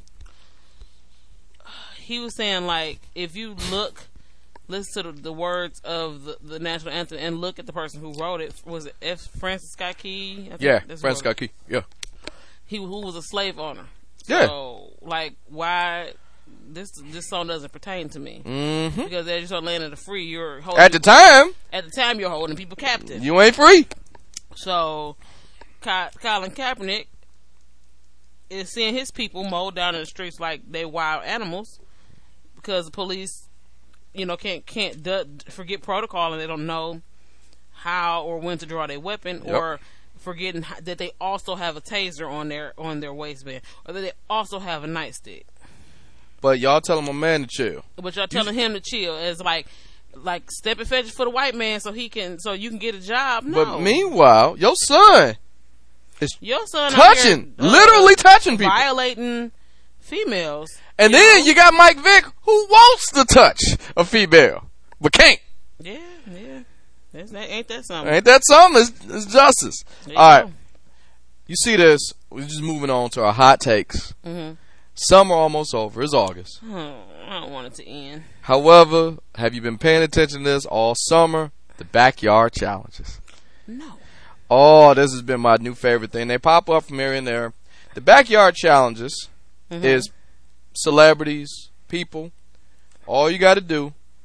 He was saying, like, if you look, listen to the, the words of the, the national anthem and look at the person who wrote it. Was it F. Francis Scott Key? I think Yeah, Francis Scott Key. Yeah. He who was a slave owner. Yeah. So, like, why this this song doesn't pertain to me? Mm-hmm. Because as you start landing the free, you're holding, at the time. At the time, you're holding people captive. You ain't free. So, Colin Kaepernick is seeing his people mowed down in the streets like they wild animals because the police, you know, can't can't d- forget protocol and they don't know how or when to draw their weapon, yep. or forgetting that they also have a taser on their on their waistband, or that they also have a nightstick. But y'all telling my man to chill. But y'all telling you, him to chill as like like step and fetch for the white man so he can so you can get a job. No. But meanwhile, your son is your son touching, here, uh, literally touching people, violating females. And you then know? you got Mike Vick who wants to touch a female but can't. Yeah, yeah. That's, that, ain't that something? Ain't that something? It's, it's justice. There All right. go. You see this. We're just moving on to our hot takes. Mm-hmm. Summer almost over. It's August. Oh, I don't want it to end. However, have you been paying attention to this all summer? The backyard challenges. No. Oh, this has been my new favorite thing. They pop up from here and there. The backyard challenges mm-hmm. is celebrities, people. All you got to do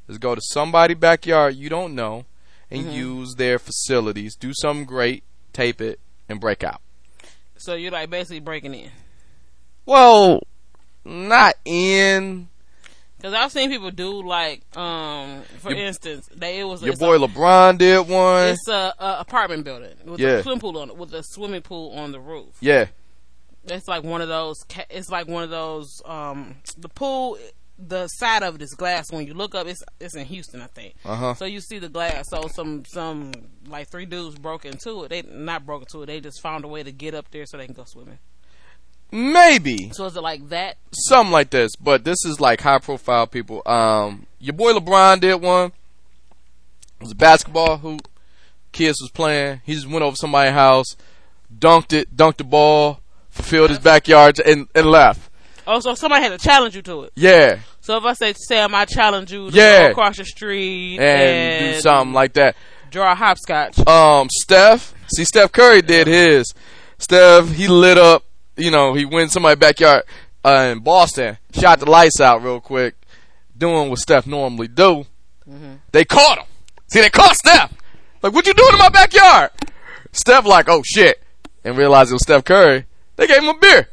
is go to somebody's backyard you don't know and Mm-hmm. use their facilities, do something great, tape it, and break out. So you're like basically breaking in. Well, not in. Because I've seen people do like, um, for Your- instance, they it was Your it's boy a, LeBron did one. It's a, a apartment building with Yeah. a swimming pool on it, with a swimming pool on the roof. Yeah. It's like one of those. ca- It's like one of those. Um, the pool, the side of it is glass. When you look up, it's it's in Houston, I think. Uh huh. So you see the glass. So some some like three dudes broke into it. They not broke into it. They just found a way to get up there so they can go swimming. Maybe. So is it like that? Something like this, but this is like high profile people. Um, your boy LeBron did one. It was a basketball hoop. Kids was playing. He just went over somebody's house, dunked it, dunked the ball, fulfilled his backyard, and, and left. Oh, so somebody had to challenge you to it. Yeah, So if I say, Sam, I challenge you to Yeah. go across the street and, and, do something like that. draw a hopscotch. Um, Steph, see, Steph Curry did his. Steph, he lit up. You know, he went in somebody's backyard uh, in Boston, shot the lights out real quick, doing what Steph normally do. Mm-hmm. They caught him. See, they caught Steph. Like, what you doing in my backyard? Steph like, oh shit, and realized it was Steph Curry. They gave him a beer.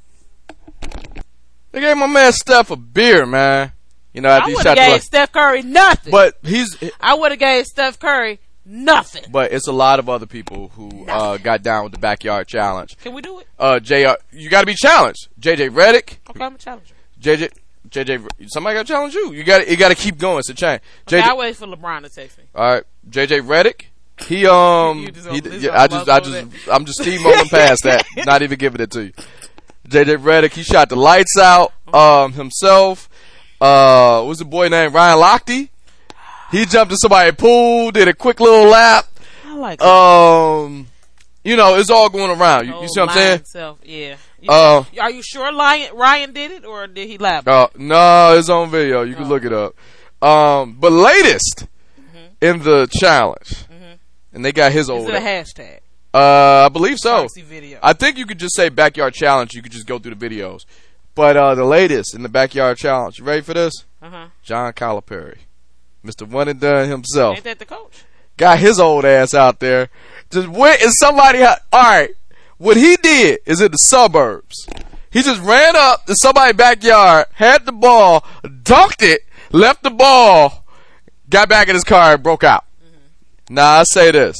They gave my man Steph a beer, man. You know, after I he would shot have the gave Steph Curry nothing. But he's, I would have gave Steph Curry nothing. but it's a lot of other people who uh, got down with the backyard challenge. Can we do it? Uh, J R, you got to be challenged. J J Redick, Okay, I'm a challenger. J J, J J, somebody got to challenge you. You got, you got to keep going. It's a chain. Okay, J J, I'll wait for LeBron to text me. all right, J J Redick. He um, You just he, over- this yeah, over- I just, I over just, I'm just steamrolling past that, not even giving it to you. J J Redick, he shot the lights out um himself. Uh, what's the boy named Ryan Lochte? He jumped in somebody's pool, did a quick little lap. I like that. Um, you know, it's all going around. You, you see what I'm saying? Self, yeah. You, Uh, are you sure Ryan, Ryan did it, or did he lie? Uh, no, it's on video. You can Oh. look it up. Um, but latest in the challenge, and they got his Is old. it a hashtag? Uh, I believe so. Foxy video. I think you could just say backyard challenge. You could just go through the videos. But uh, the latest in the backyard challenge. You ready for this? Uh huh. John Calipari, Mister One and Done himself, Ain't that the coach? got his old ass out there. Just went and somebody. Ha- All right, what he did is in the suburbs. He just ran up to somebody's backyard, had the ball, dunked it, left the ball, got back in his car, and broke out. Mm-hmm. Now I say this.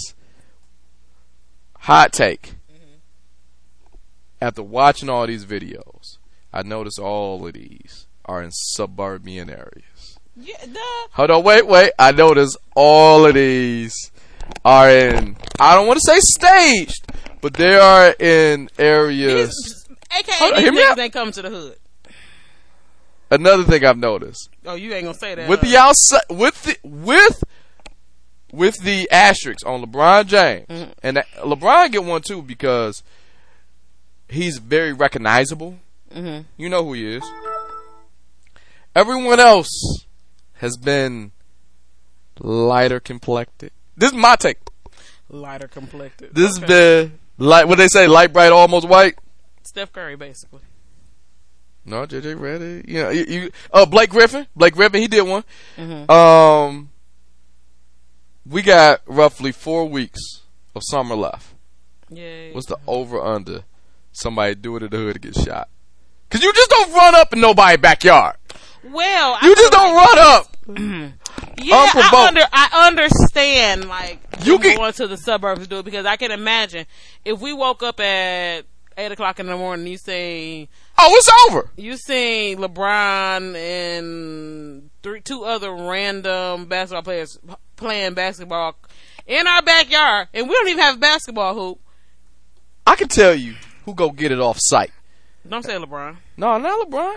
Hot take. Mm-hmm. After watching all these videos, I notice all of these are in suburban areas. Yeah, duh. Hold on, wait, wait. I notice all of these are in, I don't want to say staged, but they are in areas. These, A K Hold A on, these hear me out. niggas ain't come to the hood. Another thing I've noticed. Oh, you ain't gonna say that. With huh? the outside, with the, with, with the asterisks on LeBron James, Mhm. and that, LeBron get one too because he's very recognizable. Mhm. You know who he is. Everyone else has been lighter complected. This is my take. Lighter complected. This has Okay. been light. What they say, light, bright, almost white. Steph Curry, basically. No, J J Redick. You know, you, you. Uh, Blake Griffin. Blake Griffin. He did one. Mm-hmm. Um, we got roughly four weeks of summer left. Yeah. What's the over under? Somebody do it in the hood to get shot. Cause you just don't run up in nobody's backyard. Well, You I just feel don't like- run up. Yeah, I, unprovoked. under, I understand, like, You you can- going to the suburbs to do it, because I can imagine if we woke up at eight o'clock in the morning, you say, Oh, it's over. you seen LeBron and three, two other random basketball players playing basketball in our backyard, and we don't even have a basketball hoop. I can tell you who go get it off site. Don't say LeBron. No, not LeBron.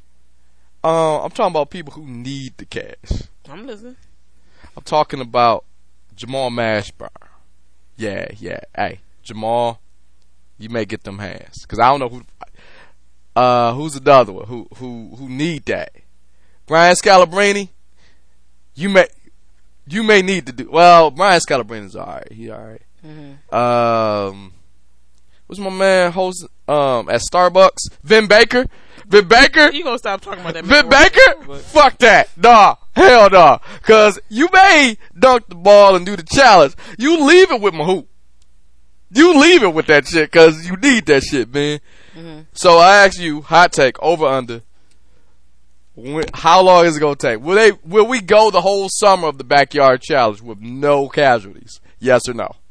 Uh, I'm talking about people who need the cash. I'm listening. I'm talking about Jamal Mashburn. Yeah, yeah. Hey, Jamal, you may get them hands. Cause I don't know who. Uh, who's the other one who who who need that? Brian Scalabrine. You may you may need to do well. Brian Scalabrine's all right. He all right. Mm-hmm. Um, what's my man host um at Starbucks? Vin Baker. Vin Baker. You gonna stop talking about that? Vin man. Baker? But- Fuck that. Nah. Hell no. Cause you may dunk the ball and do the challenge. You leave it with Mahoop. You leave it with that shit cause you need that shit, man. Mm-hmm. So I ask you, hot take, over under. When, how long is it gonna take? Will they? Will we go the whole summer of the backyard challenge with no casualties? Yes or no?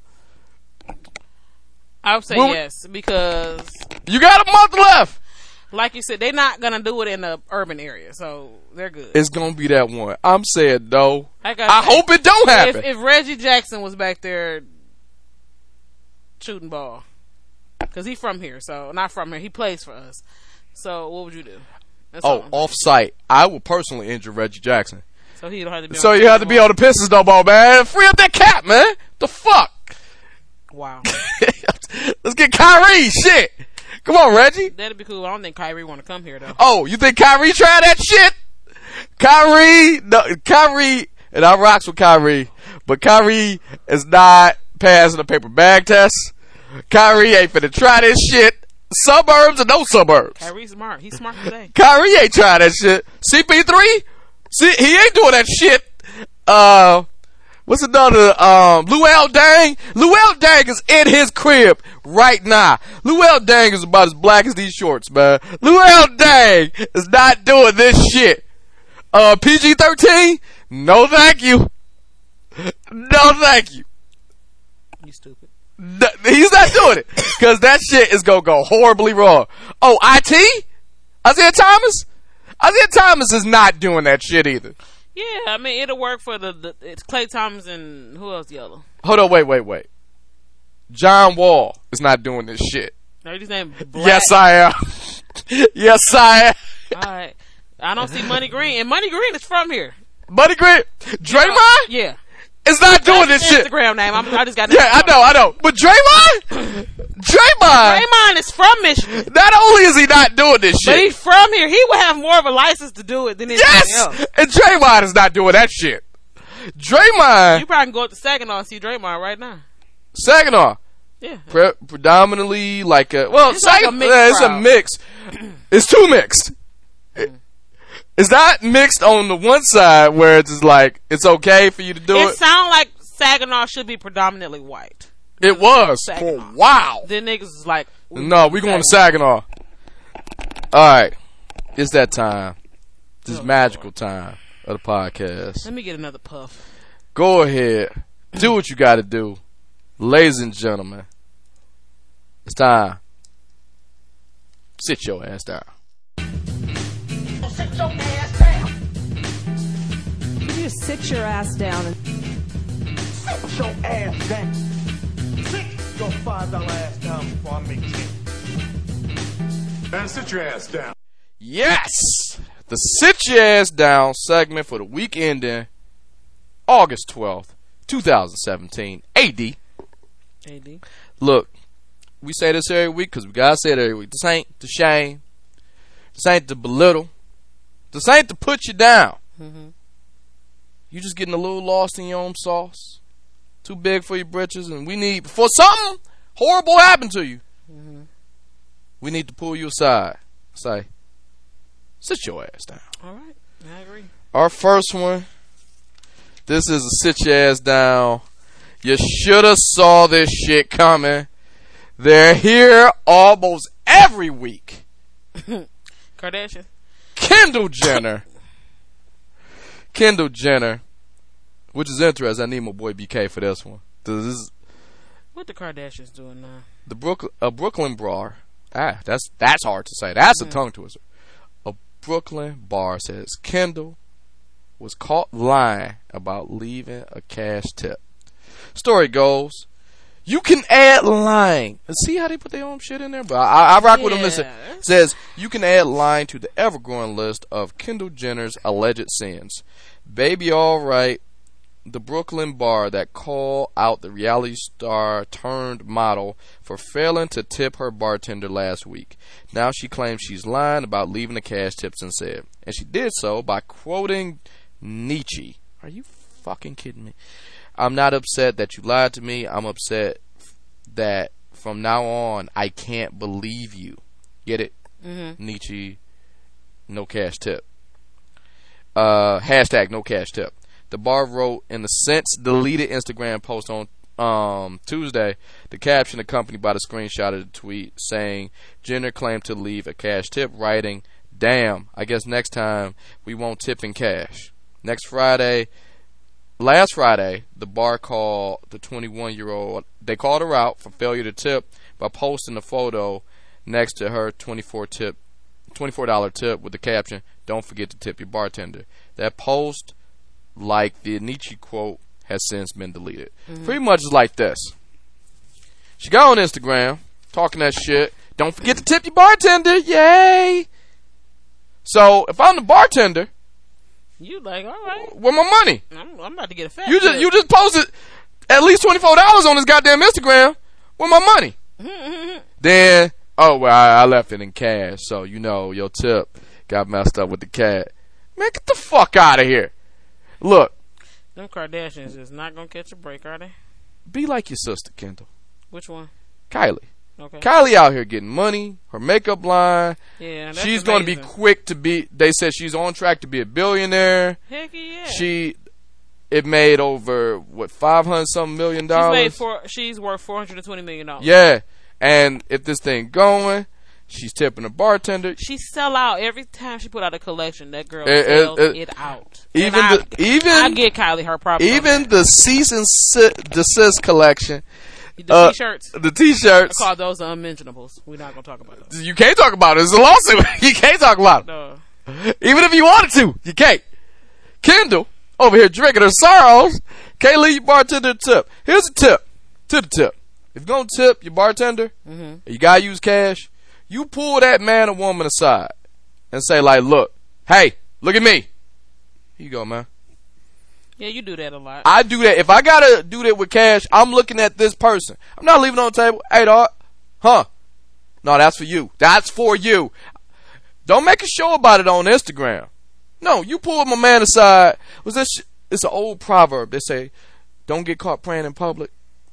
I would say will yes because you got a month left. Like you said, they're not gonna do it in the urban area, so they're good. It's gonna be that one. I'm saying no. I, I say, hope it don't happen. If, if Reggie Jackson was back there shooting ball, because he's from here, so not from here, he plays for us. So what would you do? That's oh, off site. I would personally injure Reggie Jackson. So he don't have to be. So on you have to be on the Pistons no more, man. Free up that cap, man. The fuck. Wow. Let's get Kyrie. Shit. Come on, Reggie. That'd be cool. I don't think Kyrie want to come here though. Oh, you think Kyrie tried that shit? Kyrie, no, Kyrie, and I rocks with Kyrie, but Kyrie is not passing the paper bag test. Kyrie ain't finna try this shit. Suburbs or no suburbs. Kyrie's smart. He's smart today. Kyrie ain't trying that shit. C P three? See, he ain't doing that shit. Uh, what's another? Um, Luol Deng. Luol Deng is in his crib right now. Luol Deng is about as black as these shorts, man. Luol Deng is not doing this shit. Uh, P G thirteen? No thank you. No thank you. You stupid. No, he's not doing it. Cause that shit is gonna go horribly wrong. Oh, I T? Isaiah Thomas? Isaiah Thomas is not doing that shit either. Yeah, I mean, it'll work for the, the it's Klay Thomas and who else the other? Hold on, wait, wait, wait. John Wall is not doing this shit. No, you just named Black. Yes, I am. Yes, I am. Alright. I don't see Money Green. And Money Green is from here. Money Green? Draymond? Yeah. Is not doing That's this his shit. Instagram name. I'm, I just got. Yeah, I know, I know. But Draymond? Draymond? Draymond is from Michigan. Not only is he not doing this shit, but he's from here. He would have more of a license to do it than anything yes! else. And Draymond is not doing that shit. Draymond. You probably can go up to Saginaw and see Draymond right now. Saginaw. Yeah. Pre- predominantly like a well, it's, like Saginaw, a, mixed yeah, it's a crowd. mix. It's too mixed. It, it's not mixed on the one side where it's just like it's okay for you to do it. It sounds like Saginaw should be predominantly white. It was for Saginaw. wow. Then niggas is like, no, we going to Saginaw. All right, it's that time. This oh, magical Lord. time of the podcast. Let me get another puff. Go ahead, do what you got to do, ladies and gentlemen. It's time. Sit your ass down. Sit your ass down. You just sit your ass down and Sit your ass down. Sit your five dollar ass down before I make ten. Man, sit your ass down. Yes, the sit your ass down segment for the week ending August twelfth, twenty seventeen. A D. A D. Look, we say this every week because we gotta say it every week. This ain't to shame. This ain't to belittle. This ain't to put you down. Mm-hmm. You just getting a little lost in your own sauce. Too big for your britches, and we need before something horrible happened to you. Mm-hmm. We need to pull you aside. Say, sit your ass down. All right, I agree. Our first one. This is a sit your ass down. You should have saw this shit coming. They're here almost every week. Kardashian. Kendall Jenner. Kendall Jenner. Which is interesting. I need my boy B K for this one. This is What the Kardashians doing now? the Brooklyn, a Brooklyn bar. Ah, that's that's hard to say. That's a Mm. tongue twister. A Brooklyn bar says Kendall was caught lying about leaving a cash tip. Story goes, you can add lying. See how they put their own shit in there? But I, I rock with them. Listen, Yeah. says you can add lying to the ever-growing list of Kendall Jenner's alleged sins. Baby, all right. The Brooklyn bar that called out the reality star turned model for failing to tip her bartender last week. Now she claims she's lying about leaving the cash tips instead. And she did so by quoting Nietzsche. Are you fucking kidding me? I'm not upset that you lied to me. I'm upset that from now on I can't believe you. Get it? Mm-hmm. Nietzsche, no cash tip. Uh, hashtag no cash tip. The bar wrote in the since deleted Instagram post on um, Tuesday, the caption accompanied by the screenshot of the tweet saying Jenner claimed to leave a cash tip, writing, "Damn, I guess next time we won't tip in cash." Next Friday, last Friday, the bar called the twenty-one-year-old. They called her out for failure to tip by posting a photo next to her twenty-four tip, twenty-four dollar tip with the caption, "Don't forget to tip your bartender." That post, like the Nietzsche quote, has since been deleted. Mm-hmm. Pretty much is like this. She got on Instagram talking that shit. Don't forget to tip your bartender. Yay! So if I'm the bartender, you like, all right, where my money? I'm, I'm about to get a fat. You just tip. you just posted at least twenty-four dollars on this goddamn Instagram. Where my money? Then oh well, I, I left it in cash, so you know your tip got messed up with the cat. Man, get the fuck out of here. Look, them Kardashians is not gonna catch a break, are they? Be like your sister, Kendall. Which one? Kylie. Okay. Kylie out here getting money, her makeup line. Yeah, that's she's amazing. going to be quick to be. They said she's on track to be a billionaire. Heck yeah. She, it made over what five hundred something million dollars. She's made four. She's worth four hundred and twenty million dollars. Yeah, and if this thing going, she's tipping a bartender. She sell out every time she put out a collection. That girl it, sells it, it, it out. Even and the I, even I get Kylie her proper. Even the cease and si- desist collection. The uh, t-shirts. The t-shirts. I call those the unmentionables. We're not gonna talk about those. You can't talk about it. It's a lawsuit. You can't talk about it. No. Even if you wanted to, you can't. Kendall over here drinking her sorrows. Can't leave your bartender a tip. Here's a tip. To the tip. If you're gonna tip your bartender, mm-hmm. you gotta use cash. You pull that man or woman aside and say like, "Look, hey, look at me. Here you go, man." Yeah, you do that a lot. I do that. If I gotta do that with cash, I'm looking at this person. I'm not leaving it on the table. Hey, dog. Huh? No, that's for you. That's for you. Don't make a show about it on Instagram. No, you pull my man aside. Was this? Sh- it's an old proverb. They say, "Don't get caught praying in public."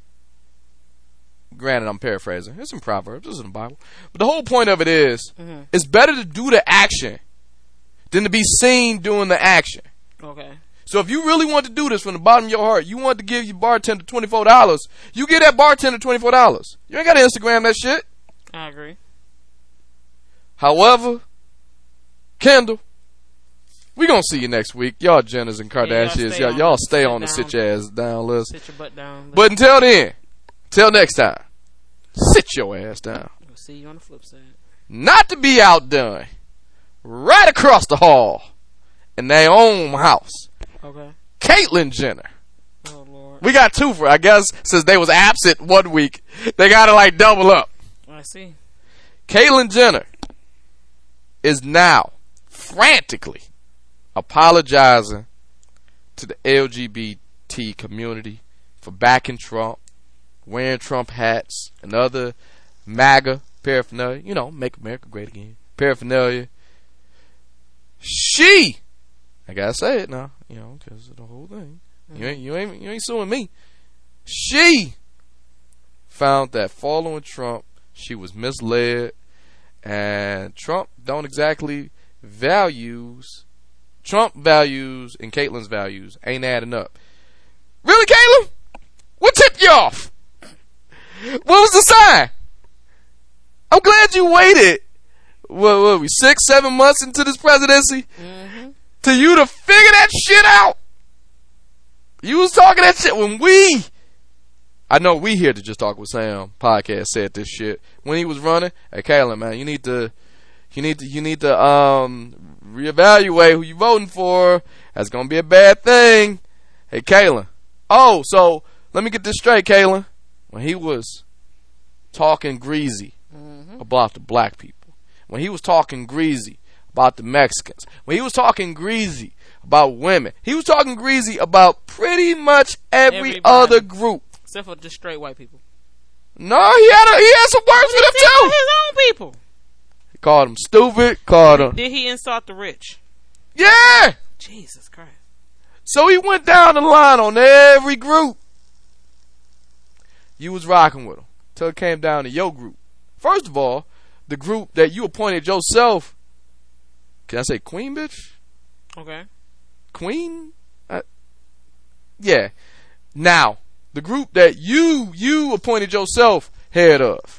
Granted, I'm paraphrasing. It's in Proverbs. This is in the Bible. But the whole point of it is, mm-hmm. it's better to do the action than to be seen doing the action. Okay. So if you really want to do this from the bottom of your heart, you want to give your bartender twenty-four dollars, you give that bartender twenty-four dollars. You ain't got to Instagram that shit. I agree. However, Kendall, we going to see you next week. Y'all Jenners and Kardashians, yeah, y'all, y'all stay sit on the down. sit your ass down list. Sit your butt down. List. But until then, till next time, sit your ass down. We'll see you on the flip side. Not to be outdone, right across the hall in their own house. Okay. Caitlyn Jenner. Oh, Lord. We got two for, I guess, since they was absent one week. They got to like double up. I see. Caitlyn Jenner is now frantically apologizing to the L G B T community for backing Trump, wearing Trump hats, and other MAGA paraphernalia. You know, make America great again. Paraphernalia. She, I gotta say it now, you know, because of the whole thing. Mm-hmm. You ain't, you ain't, you ain't suing me. She found that following Trump, she was misled, and Trump don't exactly values. Trump values and Caitlyn's values ain't adding up. Really, Caitlyn? What tipped you off? What was the sign? I'm glad you waited. What, what we six, seven months into this presidency mm-hmm. to you to figure that shit out. You was talking that shit when we, I know we here to Just Talk with Sam podcast said this shit when he was running. Hey, Caitlyn, man, you need to, you need to, you need to um reevaluate who you voting for. That's gonna be a bad thing. Hey, Caitlyn. Oh, so let me get this straight, Caitlyn. When he was talking greasy mm-hmm. about the black people, when he was talking greasy about the Mexicans, when he was talking greasy about women, he was talking greasy about pretty much every Everybody. other group. Except for just straight white people. No, he had a, he had some words with them too. His own people. He called them stupid, called them. Did he insult the rich? Yeah. Jesus Christ. So he went down the line on every group. You was rocking with him till it came down to your group. First of all, the group that you appointed yourself. Can I say queen bitch? Okay. Queen? Uh, yeah. Now, the group that you you appointed yourself head of,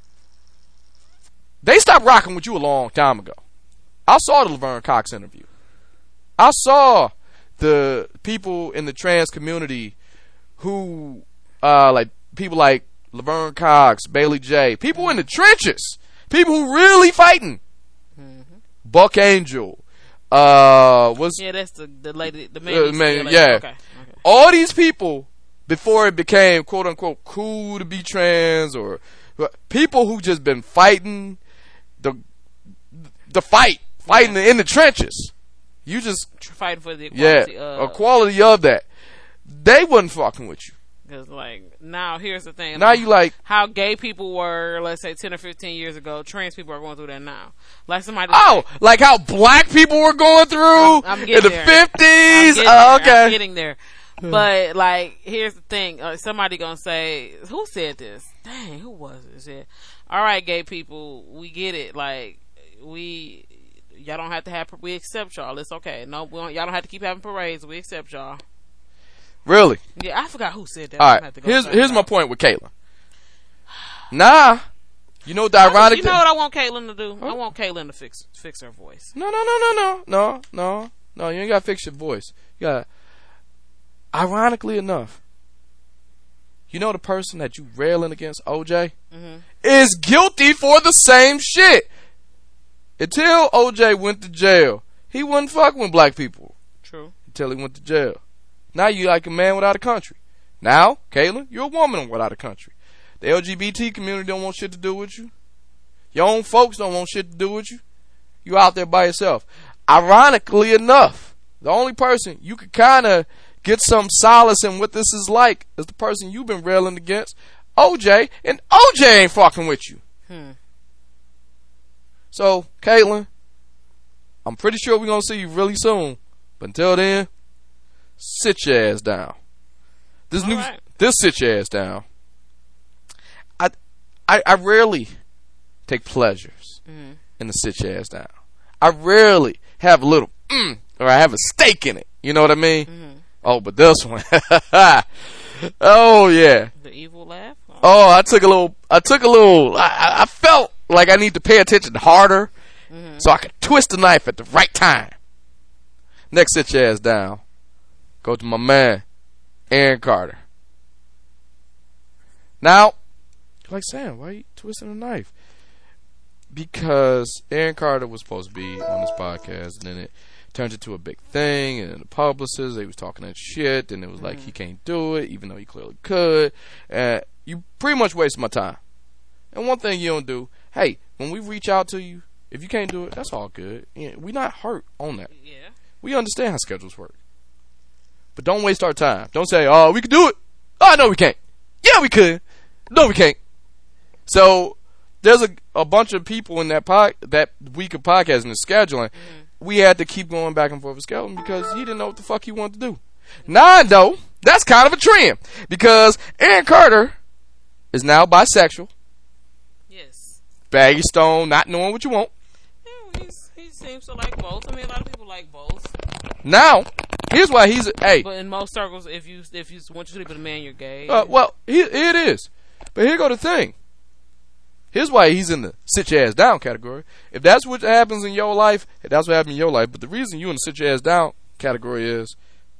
they stopped rocking with you a long time ago. I saw the Laverne Cox interview. I saw the people in the trans community who, uh, like people like Laverne Cox, Bailey J, people in the trenches, people who really fighting. Mm-hmm. Buck Angel, uh, was yeah, that's the the lady, the uh, man, man lady. yeah. Okay. Okay. All these people before it became quote unquote cool to be trans, or people who just been fighting the the fight, fighting yeah. in the trenches. You just fighting for the equality, yeah, of, equality of that. They wasn't fucking with you. Cause like now, here's the thing. Now you like how gay people were, let's say ten or fifteen years ago. Trans people are going through that now. Like somebody. Oh, said, like how black people were going through I'm, I'm in the there. fifties. Oh, okay, I'm getting there. But like, here's the thing. Uh, somebody gonna say, "Who said this?" Dang, who was it? Said, "All right, gay people, we get it. Like we." Y'all don't have to have. We accept y'all. It's okay. No, we don't, y'all don't have to keep having parades. We accept y'all. Really? Yeah, I forgot who said that. All right. Here's here's my point with Caitlyn. Nah, you know the ironic. You know what I want Caitlyn to do? Huh? I want Caitlyn to fix fix her voice. No, no, no, no, no, no, no, no. You ain't gotta fix your voice. You got. Ironically enough, you know the person that you railing against, O J, mm-hmm. is guilty for the same shit. Until O J went to jail, he wasn't fucking with black people. True. Until he went to jail. Now you like a man without a country. Now, Caitlyn, you're a woman without a country. The L G B T community don't want shit to do with you. Your own folks don't want shit to do with you. You out there by yourself. Ironically enough, the only person you could kind of get some solace in what this is like is the person you've been railing against, O J, and O J ain't fucking with you. Hmm. So, Caitlyn, I'm pretty sure we're going to see you really soon. But until then, sit your ass down. This All new, right. this sit your ass down. I, I, I rarely take pleasures mm-hmm. in the sit your ass down. I rarely have a little, mm, or I have a stake in it. You know what I mean? Mm-hmm. Oh, but this one. Oh, yeah. The evil laugh? Oh. oh, I took a little, I took a little, I, I felt like I need to pay attention harder mm-hmm. so I can twist the knife at the right time. Next, sit your ass down. Go to my man, Aaron Carter. Now, like Sam, why are you twisting the knife? Because Aaron Carter was supposed to be on this podcast, and then it turned into a big thing, and then the publicist, they was talking that shit, and it was mm-hmm. like he can't do it, even though he clearly could. Uh, you pretty much wasted my time. And one thing you don't do, hey, when we reach out to you, if you can't do it, that's all good. Yeah, we're not hurt on that. Yeah. We understand how schedules work. But don't waste our time. Don't say, oh, we can do it. Oh, no, we can't. Yeah, we could. No, we can't. So there's a, a bunch of people in that pod, that week of podcasting and scheduling. Mm-hmm. We had to keep going back and forth with scheduling because he didn't know what the fuck he wanted to do. Now I know that's kind of a trend because Aaron Carter is now bisexual. Yes. Baggy stone, not knowing what you want. Yeah, he's, he seems to like both. I mean, a lot of people like both. Now, here's why he's a, hey. But in most circles, if you if you want to sleep with a man, you're gay. Uh, well, he, it is. But here go the thing. Here's why he's in the sit your ass down category. If that's what happens in your life, that's what happened in your life. But the reason you in the sit your ass down category is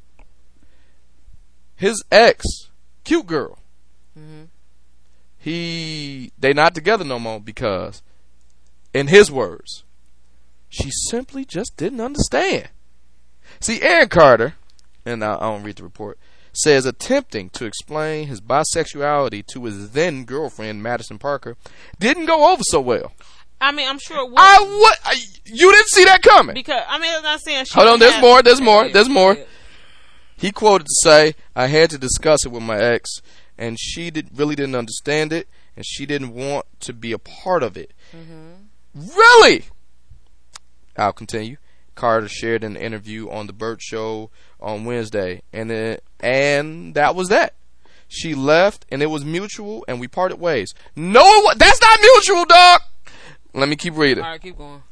his ex, cute girl. Mm-hmm. He they not together no more because, in his words, she simply just didn't understand. See, Aaron Carter, and I, I don't read the report, says attempting to explain his bisexuality to his then girlfriend Madison Parker didn't go over so well. I mean, I'm sure. It I what I, you didn't see that coming because I mean, I'm not saying. She Hold on, there's more. There's more. There's more. He quoted to say, "I had to discuss it with my ex, and she did really didn't understand it, and she didn't want to be a part of it." Mm-hmm. Really? I'll continue. Carter shared an interview on the Burt Show on Wednesday, and it, and that was that. She left, and it was mutual, and we parted ways. No, that's not mutual, dog. Let me keep reading. All right, keep going.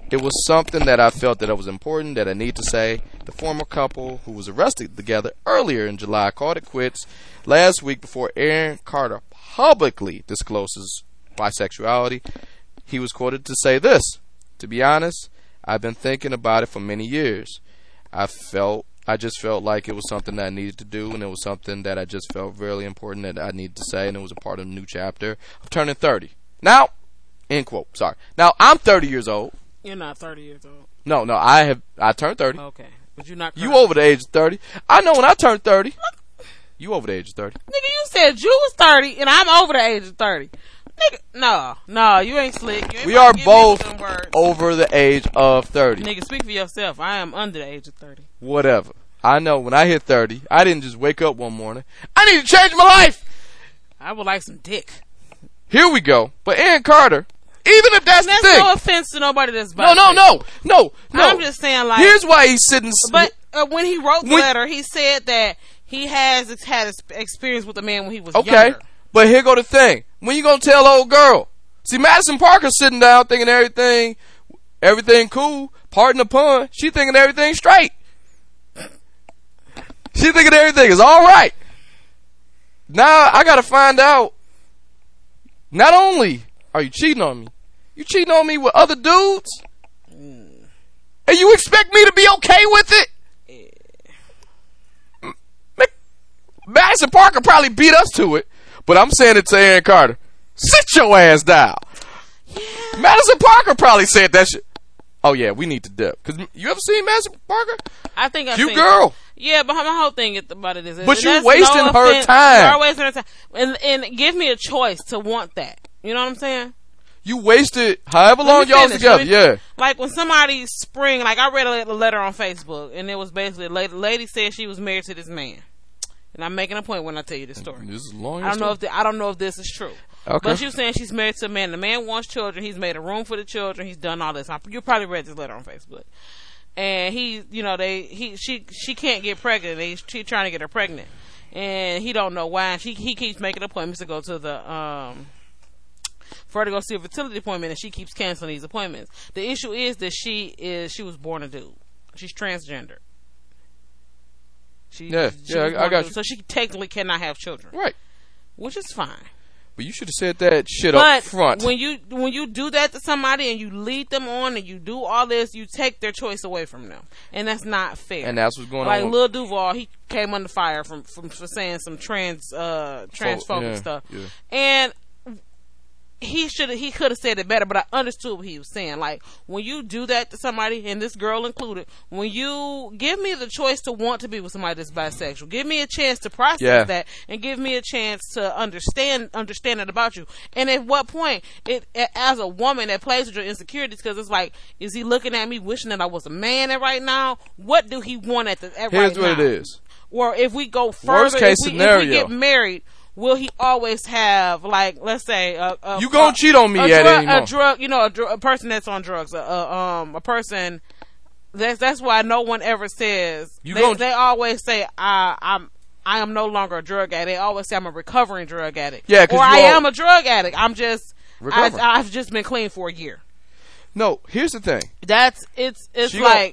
It was something that I felt that it was important that I need to say. The former couple who was arrested together earlier in July called it quits last week before Aaron Carter publicly discloses bisexuality. He was quoted to say this: "To be honest, I've been thinking about it for many years. I felt, I just felt like it was something that I needed to do, and it was something that I just felt really important that I needed to say, and it was a part of a new chapter of turning thirty. Now," end quote. Sorry. Now I'm thirty years old. You're not thirty years old. No, no, I have. I turned thirty. Okay, but you're not. You over the age of thirty? I know when I turned thirty. You over the age of thirty? Nigga, you said you was thirty, and I'm over the age of thirty. Nigga, no, no, you ain't slick. You ain't We are give me both them words. over the age of thirty. Nigga, speak for yourself. I am under the age of thirty. Whatever. I know when I hit thirty, I didn't just wake up one morning. I need to change my life. I would like some dick. Here we go. But Aaron Carter, even if that's, That's the thing. no offense to nobody that's No, no, no, no, no. I'm just saying, like, here's why he's sitting. But uh, when he wrote the When- letter, he said that he has ex- had ex- experience with a man when he was Okay, younger. but here go the thing. When you gonna tell old girl? See, Madison Parker sitting down thinking everything, everything cool. Pardon the pun. She thinking everything straight. She thinking everything is all right. Now I gotta find out. Not only are you cheating on me, you cheating on me with other dudes, and you expect me to be okay with it? Madison Parker probably beat us to it, but I'm saying it to Aaron Carter. Sit your ass down. Yeah. Madison Parker probably said that shit. Oh yeah, we need to dip. Cause you ever seen Madison Parker? I think I Cute seen- girl. Yeah, but my whole thing about it is, But and you that's wasting no her offense. time. You are wasting her time, and and give me a choice to want that. You know what I'm saying? You wasted however Let long me y'all was finish. together. Let me- Yeah. Like when somebody spring, like I read a letter on Facebook, and it was basically a lady, lady said she was married to this man, and I'm making a point when I tell you this story. This is long. I don't know if the, I don't know if this is true. Okay. But she was saying she's married to a man. The man wants children. He's made a room for the children. He's done all this. You probably read this letter on Facebook. And he, you know, they, he, she, she can't get pregnant. They, she trying to get her pregnant, and he don't know why. And she, he keeps making appointments to go to the, um, for her to go see a fertility appointment, and she keeps canceling these appointments. The issue is that she is, she was born a dude. She's transgender. She, Yeah, she yeah, was I- born I a got dude. you. So she technically cannot have children, Right. which is fine. But you should have said that shit But up front. when you when you do that to somebody and you lead them on and you do all this, you take their choice away from them, and that's not fair. And that's what's going like on. Lil Duval, he came under fire from from for saying some trans uh transphobic yeah, stuff, yeah. and he should he could have said it better. But I understood what he was saying. Like when you do that to somebody, and this girl included, when you give me the choice to want to be with somebody that's bisexual, give me a chance to process Yeah. that, and give me a chance to understand understand it about you. And at what point, it as a woman that plays with your insecurities, because it's like, is he looking at me wishing that I was a man at right now? What do he want at the at Here's right what now? it is. Or if we go further, Worst case if we, scenario. if we get married, will he always have, like, let's say, a, a, You gonna a, cheat on me a at drug, any moment. a drug, you know, a, dr- a person that's on drugs, a, a um, a person. That's that's why no one ever says. You they, gonna- they always say, I, I'm. I am no longer a drug addict. They always say I'm a recovering drug addict. Yeah, 'cause or you I all- am a drug addict. I'm just, I, Recovering. I've just been clean for a year. No, here's the thing. That's it's it's She like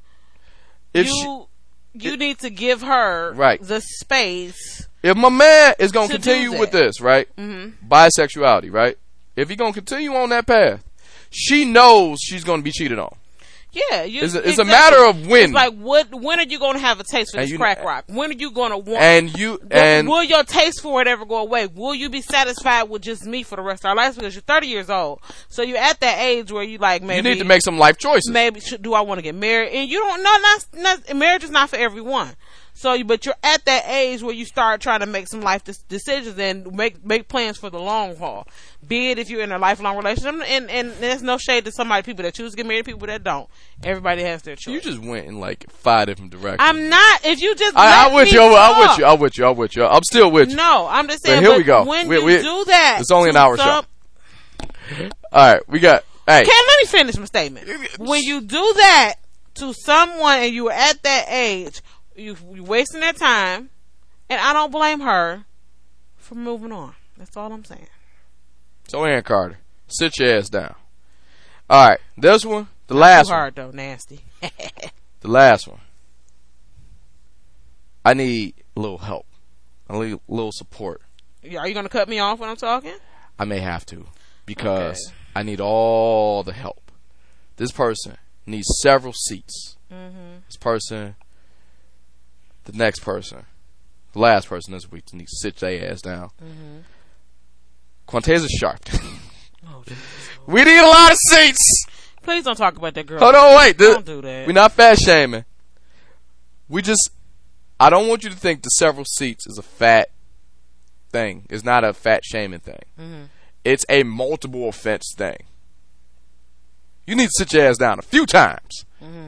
If you she, you need to give her Right. the space. if my man is gonna to continue do with that. this, right? Mm-hmm. Bisexuality, right? If he gonna continue on that path, she knows she's gonna be cheated on. Yeah, you, It's a- it's a exactly. matter of when. It's like what? When are you going to have a taste for And this you- crack rock? When are you going to want? And you will, and will your taste for it ever go away? Will you be satisfied with just me for the rest of our lives? Because you're thirty years old, so you're at that age where you like maybe you need to make some life choices. maybe should, do I want to get married? And you don't know. Not, not marriage is not for everyone. So, you- but you're at that age where you start trying to make some life des- decisions and make make plans for the long haul. Be it if you're in a lifelong relationship, and and there's no shade to somebody, people that choose to get married, people that don't. Everybody has their choice. You just went in like five different directions. I'm not. If you just, I, let I'm with me you. I'm talk. with you. I'm with you. I'm with you. I'm still with you. No, I'm just But saying. here but we go. When We- you we- do that, it's only an to hour some- show. All right, we got. Hey, Can let me finish my statement. When you do that to someone and you are at that age, you you wasting their time, and I don't blame her for moving on. That's all I'm saying. so Aaron Carter, sit your ass down. All right, this one The last Too one. hard though, nasty. The last one. I need a little help. I need a little support. Are you gonna cut me off when I'm talking? I may have to because Okay. I need all the help. This person needs several seats. Mm-hmm. This person, the next person, the last person this week needs to sit their ass down. Mm-hmm. Quantasia Sharp. Oh, Jesus. We need a lot of seats. Please don't talk about that girl. Hold on, wait. This, Don't do that. we're not fat shaming. We just, I don't want you to think the several seats is a fat thing. It's not a fat shaming thing. Mm-hmm. It's a multiple offense thing. You need to sit your ass down a few times. Mm-hmm.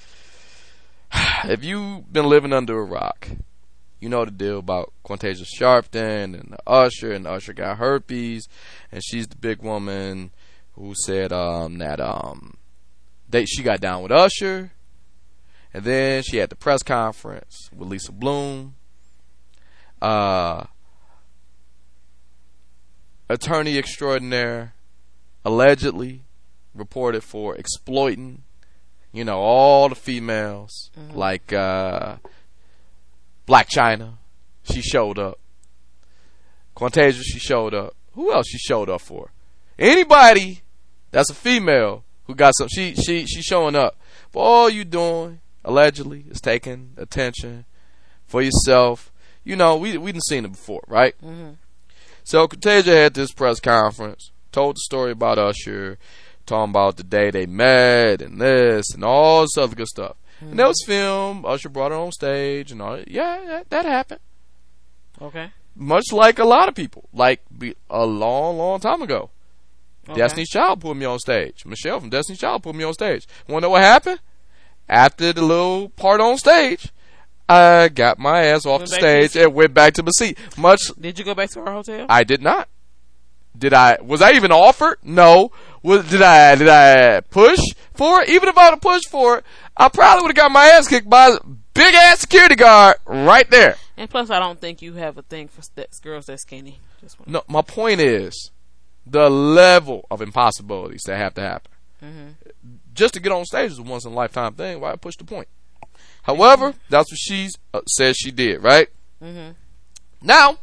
If you've been living under a rock, you know the deal about Quantasia Sharpton and the Usher, and the Usher got herpes, and she's the big woman who said um, that um, they she got down with Usher, and then she had the press conference with Lisa Bloom. Uh, attorney extraordinaire allegedly reported for exploiting, you know, all the females, mm-hmm. like uh, Black China. She showed up. Quantasia, she showed up. Who else she showed up for? Anybody that's a female who got some, she she she showing up. But all you doing, allegedly, is taking attention for yourself. You know, we we done seen it before, right? Mm-hmm. So Quantasia had this press conference, told the story about Usher, talking about the day they met and this and all this other good stuff. Mm-hmm. And that was filmed. Usher brought her on stage and all that. Yeah, that, that happened. Okay. Much like a lot of people, like be, a long, long time ago. Okay. Destiny's Child put me on stage. Michelle from Destiny's Child put me on stage. Want to know what happened? After the little part on stage, I got my ass off went the back stage to the and went back to my seat. Much. Did you go back to our hotel? I did not. Did I? Was I even offered? No. Was, did I? Did I push for it? Even if I would have pushed for it, I probably would have got my ass kicked by a big ass security guard right there. And plus, I don't think you have a thing for st- girls that skinny. Just one. No, my point is the level of impossibilities that have to happen. Mm-hmm. Just to get on stage is a once in a lifetime thing. Why push the point? However, mm-hmm. that's what she uh, says she did, right? Mm-hmm. Now,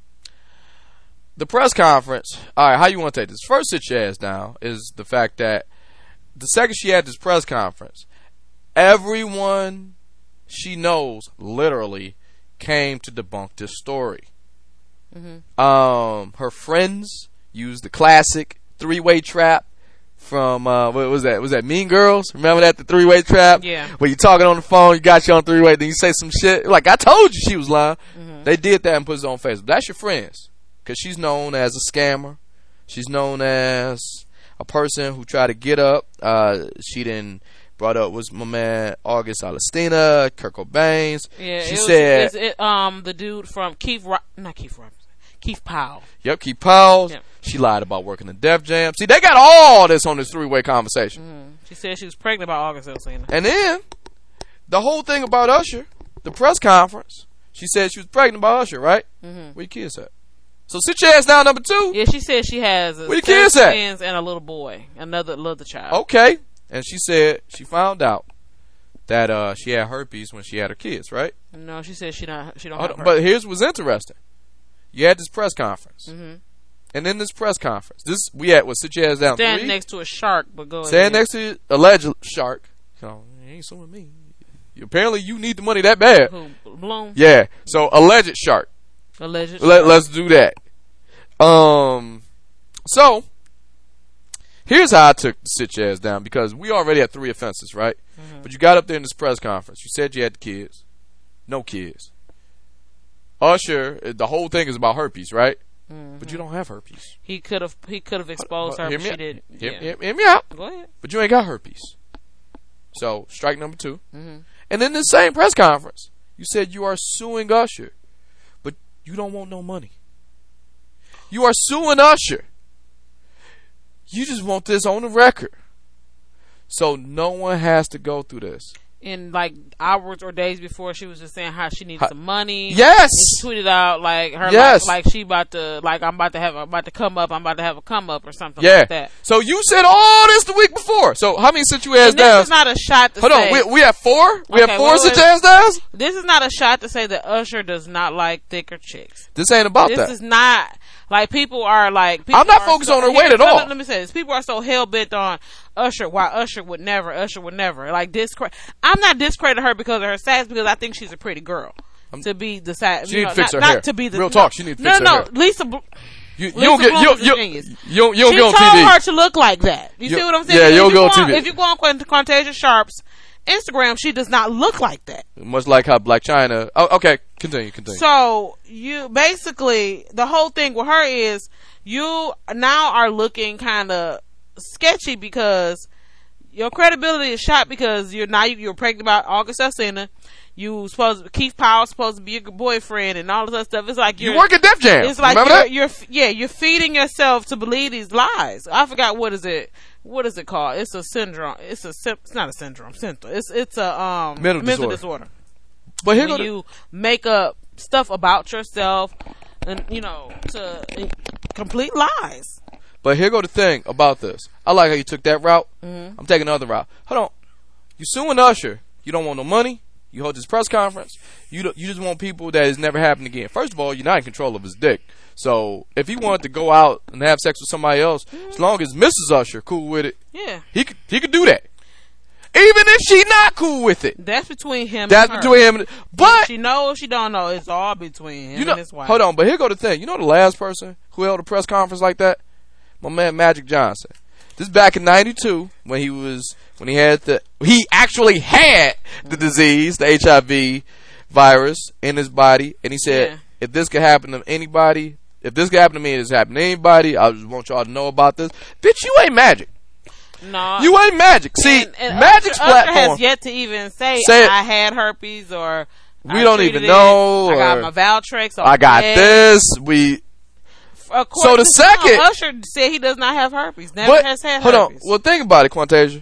the press conference. All right, how you want to take this? First, sit your ass down is the fact that the second she had this press conference, everyone she knows literally came to debunk this story. Mm-hmm. Um, her friends used the classic three-way trap from uh, what was that? Was that Mean Girls? Remember that, the three-way trap? Yeah. Where you talking on the phone, you got you on three-way, then you say some shit like, I told you she was lying. Mm-hmm. They did that and put it on Facebook. That's your friends, because she's known as a scammer. She's known as a person who tried to get up. Uh, she didn't. Brought up was my man August Alsina, Kurt Cobain's. Yeah, she it was, said, it's, it, um, the dude from Keith, Ro- not Keith Robinson, Keith Powell. Yep, Keith Powell. Yep. She lied about working the Def Jam. See, they got all this on this three-way conversation. Mm-hmm. She said she was pregnant by August Alsina. And then the whole thing about Usher, the press conference. She said she was pregnant by Usher, right? Mm-hmm. Where your kids at? So sit your ass down, number two. Yeah, she said she has a Where your kids at? twins and a little boy, another other child. Okay. And she said she found out that uh, she had herpes when she had her kids, right? No, she said she not. She don't. Oh, have herpes. but here's what's interesting: you had this press conference, mm-hmm. and in this press conference, this we had was sit your ass down. Stand three, next to a shark, but go. Stand next to alleged shark. So you ain't suing me. Apparently, you need the money that bad. Who, Bloom? Yeah. So alleged shark. Alleged. Let, shark. Let's do that. Um. So. Here's how I took the sit your ass down, because we already had three offenses, right? Mm-hmm. But you got up there in this press conference. You said you had the kids. No kids. Usher, the whole thing is about herpes, right? Mm-hmm. But you don't have herpes. He could have he could have exposed uh, uh, her, but she out. did. Hear, yeah. hear, hear me out. Go ahead. But you ain't got herpes. So, strike number two. Mm-hmm. And then the same press conference, you said you are suing Usher, but you don't want no money. You are suing Usher. You just want this on the record, so no one has to go through this. in like hours or days before, she was just saying how she needed How- some money. Yes. And she tweeted out like her Yes. like, like she about to like I'm about to have I'm about to come up. I'm about to have a come up or something Yeah. like that. So you said all this the week before. So how many sit you ass And this down? is not a shot to Hold say. on. We, we have four? We Okay, have four wait, sit wait. your ass downs? This is not a shot to say that Usher does not like thicker chicks. This ain't about This that. is not like people are like. People I'm not are focused so, on her here, weight at no, all. no, let me say this: people are so hell bent on Usher. Why Usher would never? Usher would never like discredit. I'm not discrediting her because of her size, because I think she's a pretty girl to be the size. She you need know, to fix not, her not hair. to be the Real no, talk, she need to fix no, her no, hair. Lisa. Bl- You, you Lisa don't get Bloom you is a you genius. you don't, you don't she get on told T V. her to look like that. You, You- see what I'm saying? yeah, you don't if go you on go T V. If you go on Quant- Quantasia Sharp's Instagram, she does not look like that. Much like how Black China. Oh, okay, continue, continue. So you basically the whole thing with her is you now are looking kind of sketchy because your credibility is shot because you're now you're pregnant by August Alsina. You supposed Keith Powell's supposed to be your boyfriend and all this other stuff. It's like you're you work at Def Jam. It's like Remember you're, that? you're yeah you're feeding yourself to believe these lies. I forgot what is it. What is it called? It's a syndrome. It's a sym- it's not a syndrome. Symptom. It's it's a um Mental disorder. disorder. But here When go the- you make up stuff about yourself and you know to complete lies. But here go the thing about this. I like how you took that route. Mm-hmm. I'm taking another route. Hold on. You suing Usher. You don't want no money. You hold this press conference. You don't, you just want people that has never happened again. First of all, you're not in control of his dick. So if he wanted to go out and have sex with somebody else, Mm-hmm. as long as Missus Usher cool with it, Yeah, he could he could do that. Even if she not cool with it. that's between him. That's and her. between him and But She knows, she don't know. It's all between him you know, and his wife. hold on, but here go the thing. You know the last person who held a press conference like that? My man Magic Johnson. This back in ninety-two when he was when he had the he actually had the disease, the H I V virus in his body, and he said, Yeah. if this could happen to anybody, if this could happen to me, it's happened to anybody. I just want y'all to know about this. Bitch, you ain't Magic. No, You ain't Magic. See, and, and Magic's Usher, Usher platform. has yet to even say, Say it. I had herpes or We I don't treated even it. know, I got or my Valtrex. I got yeah. this. We According So the to second- some, Usher said he does not have herpes. Never But has had hold herpes. on. Well, think about it, Quantasia.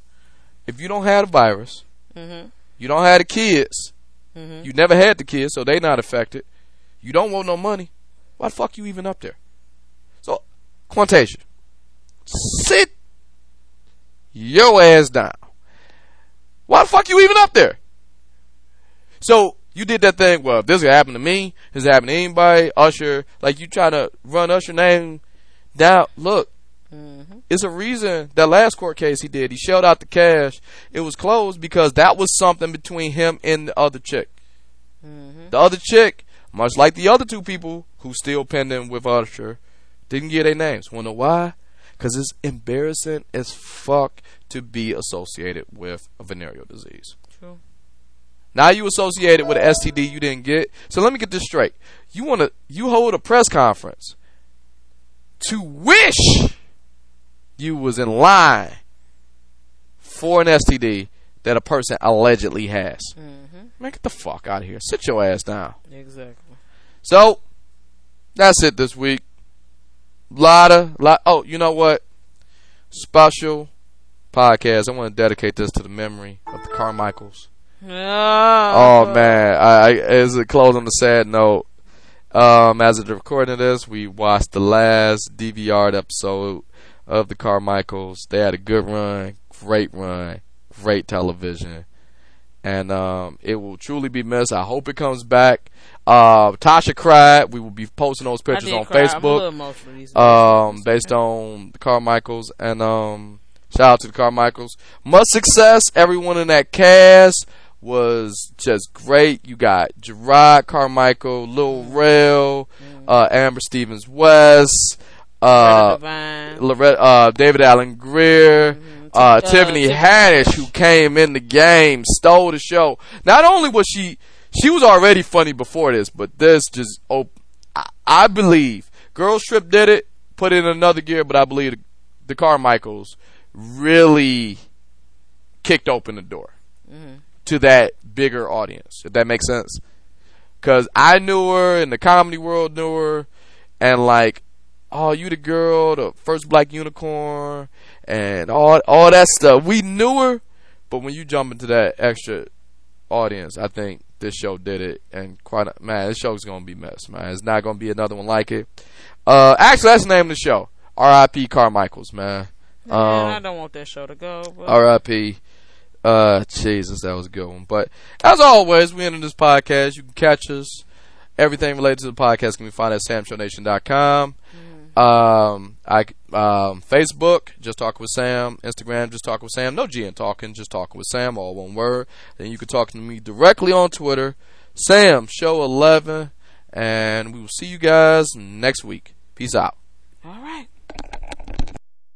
If you don't have the virus, Mm-hmm. you don't have the kids, Mhm. you never had the kids, so they not affected. You don't want no money. Why the fuck you even up there? So, Quantasia, sit your ass down. Why the fuck you even up there? So you did that thing. Well, if this could happen to me, this could happen to anybody. Usher, like you trying to run Usher name down. Look. Mm-hmm. It's a reason that last court case he did, he shelled out the cash. It was closed because that was something between him and the other chick. Mm-hmm. The other chick, much like the other two people who still pending with Usher, didn't get their names. Wanna know why? Because it's embarrassing as fuck to be associated with a venereal disease. True. Now you associated with an S T D you didn't get. So let me get this straight. You wanna you hold a press conference to wish you was in line for an S T D that a person allegedly has. Mm-hmm. Man, get the fuck out of here. Sit your ass down. Exactly. So, that's it this week. Lot of, lot, oh, you know what? Special podcast. I want to dedicate this to the memory of the Carmichaels. Oh, Oh, man. I, I, as it close on a sad note, um, as of the recording of this, we watched the last D V R'd episode of the Carmichaels. They had a good run, great run, great television, and um, it will truly be missed. I hope it comes back. Uh, Tasha cried. We will be posting those I pictures did on cry. I'm a Facebook, little emotional these days. um, based on the Carmichaels, and um, shout out to the Carmichaels. Much success. Everyone in that cast was just great. You got Gerard Carmichael, Lil Rel, uh, Amber Stevens West, uh, Divine. Loretta, uh, David Allen Greer, Mhm. uh, Uh, Tiffany Tiffany Haddish, who came in the game, stole the show. Not only was she, she was already funny before this, but this just, op- I, I believe, Girls Trip did it, put it in another gear, but I believe the, the Carmichaels really kicked open the door Mhm. to that bigger audience, if that makes sense. Because I knew her, and the comedy world knew her, and like, oh, you the girl, the first black unicorn, and all all that stuff. We knew her, But when you jump into that extra audience, I think this show did it. And quite, a, man, this show's gonna be messed, man. It's not gonna be another one like it. Uh, actually, that's the name of the show. R I P Carmichaels, man. Man, Um, I don't want that show to go. But R I P Uh, Jesus, that was a good one. But as always, we end this podcast. You can catch us. Everything related to the podcast can be found at sam show nation dot com. Mm. Um, I um, Facebook, Just Talking with Sam. Instagram, Just Talking with Sam. No G in talking, Just Talking with Sam, all one word. Then you can talk to me directly on Twitter, Sam Show eleven, and we will see you guys next week. Peace out. All right.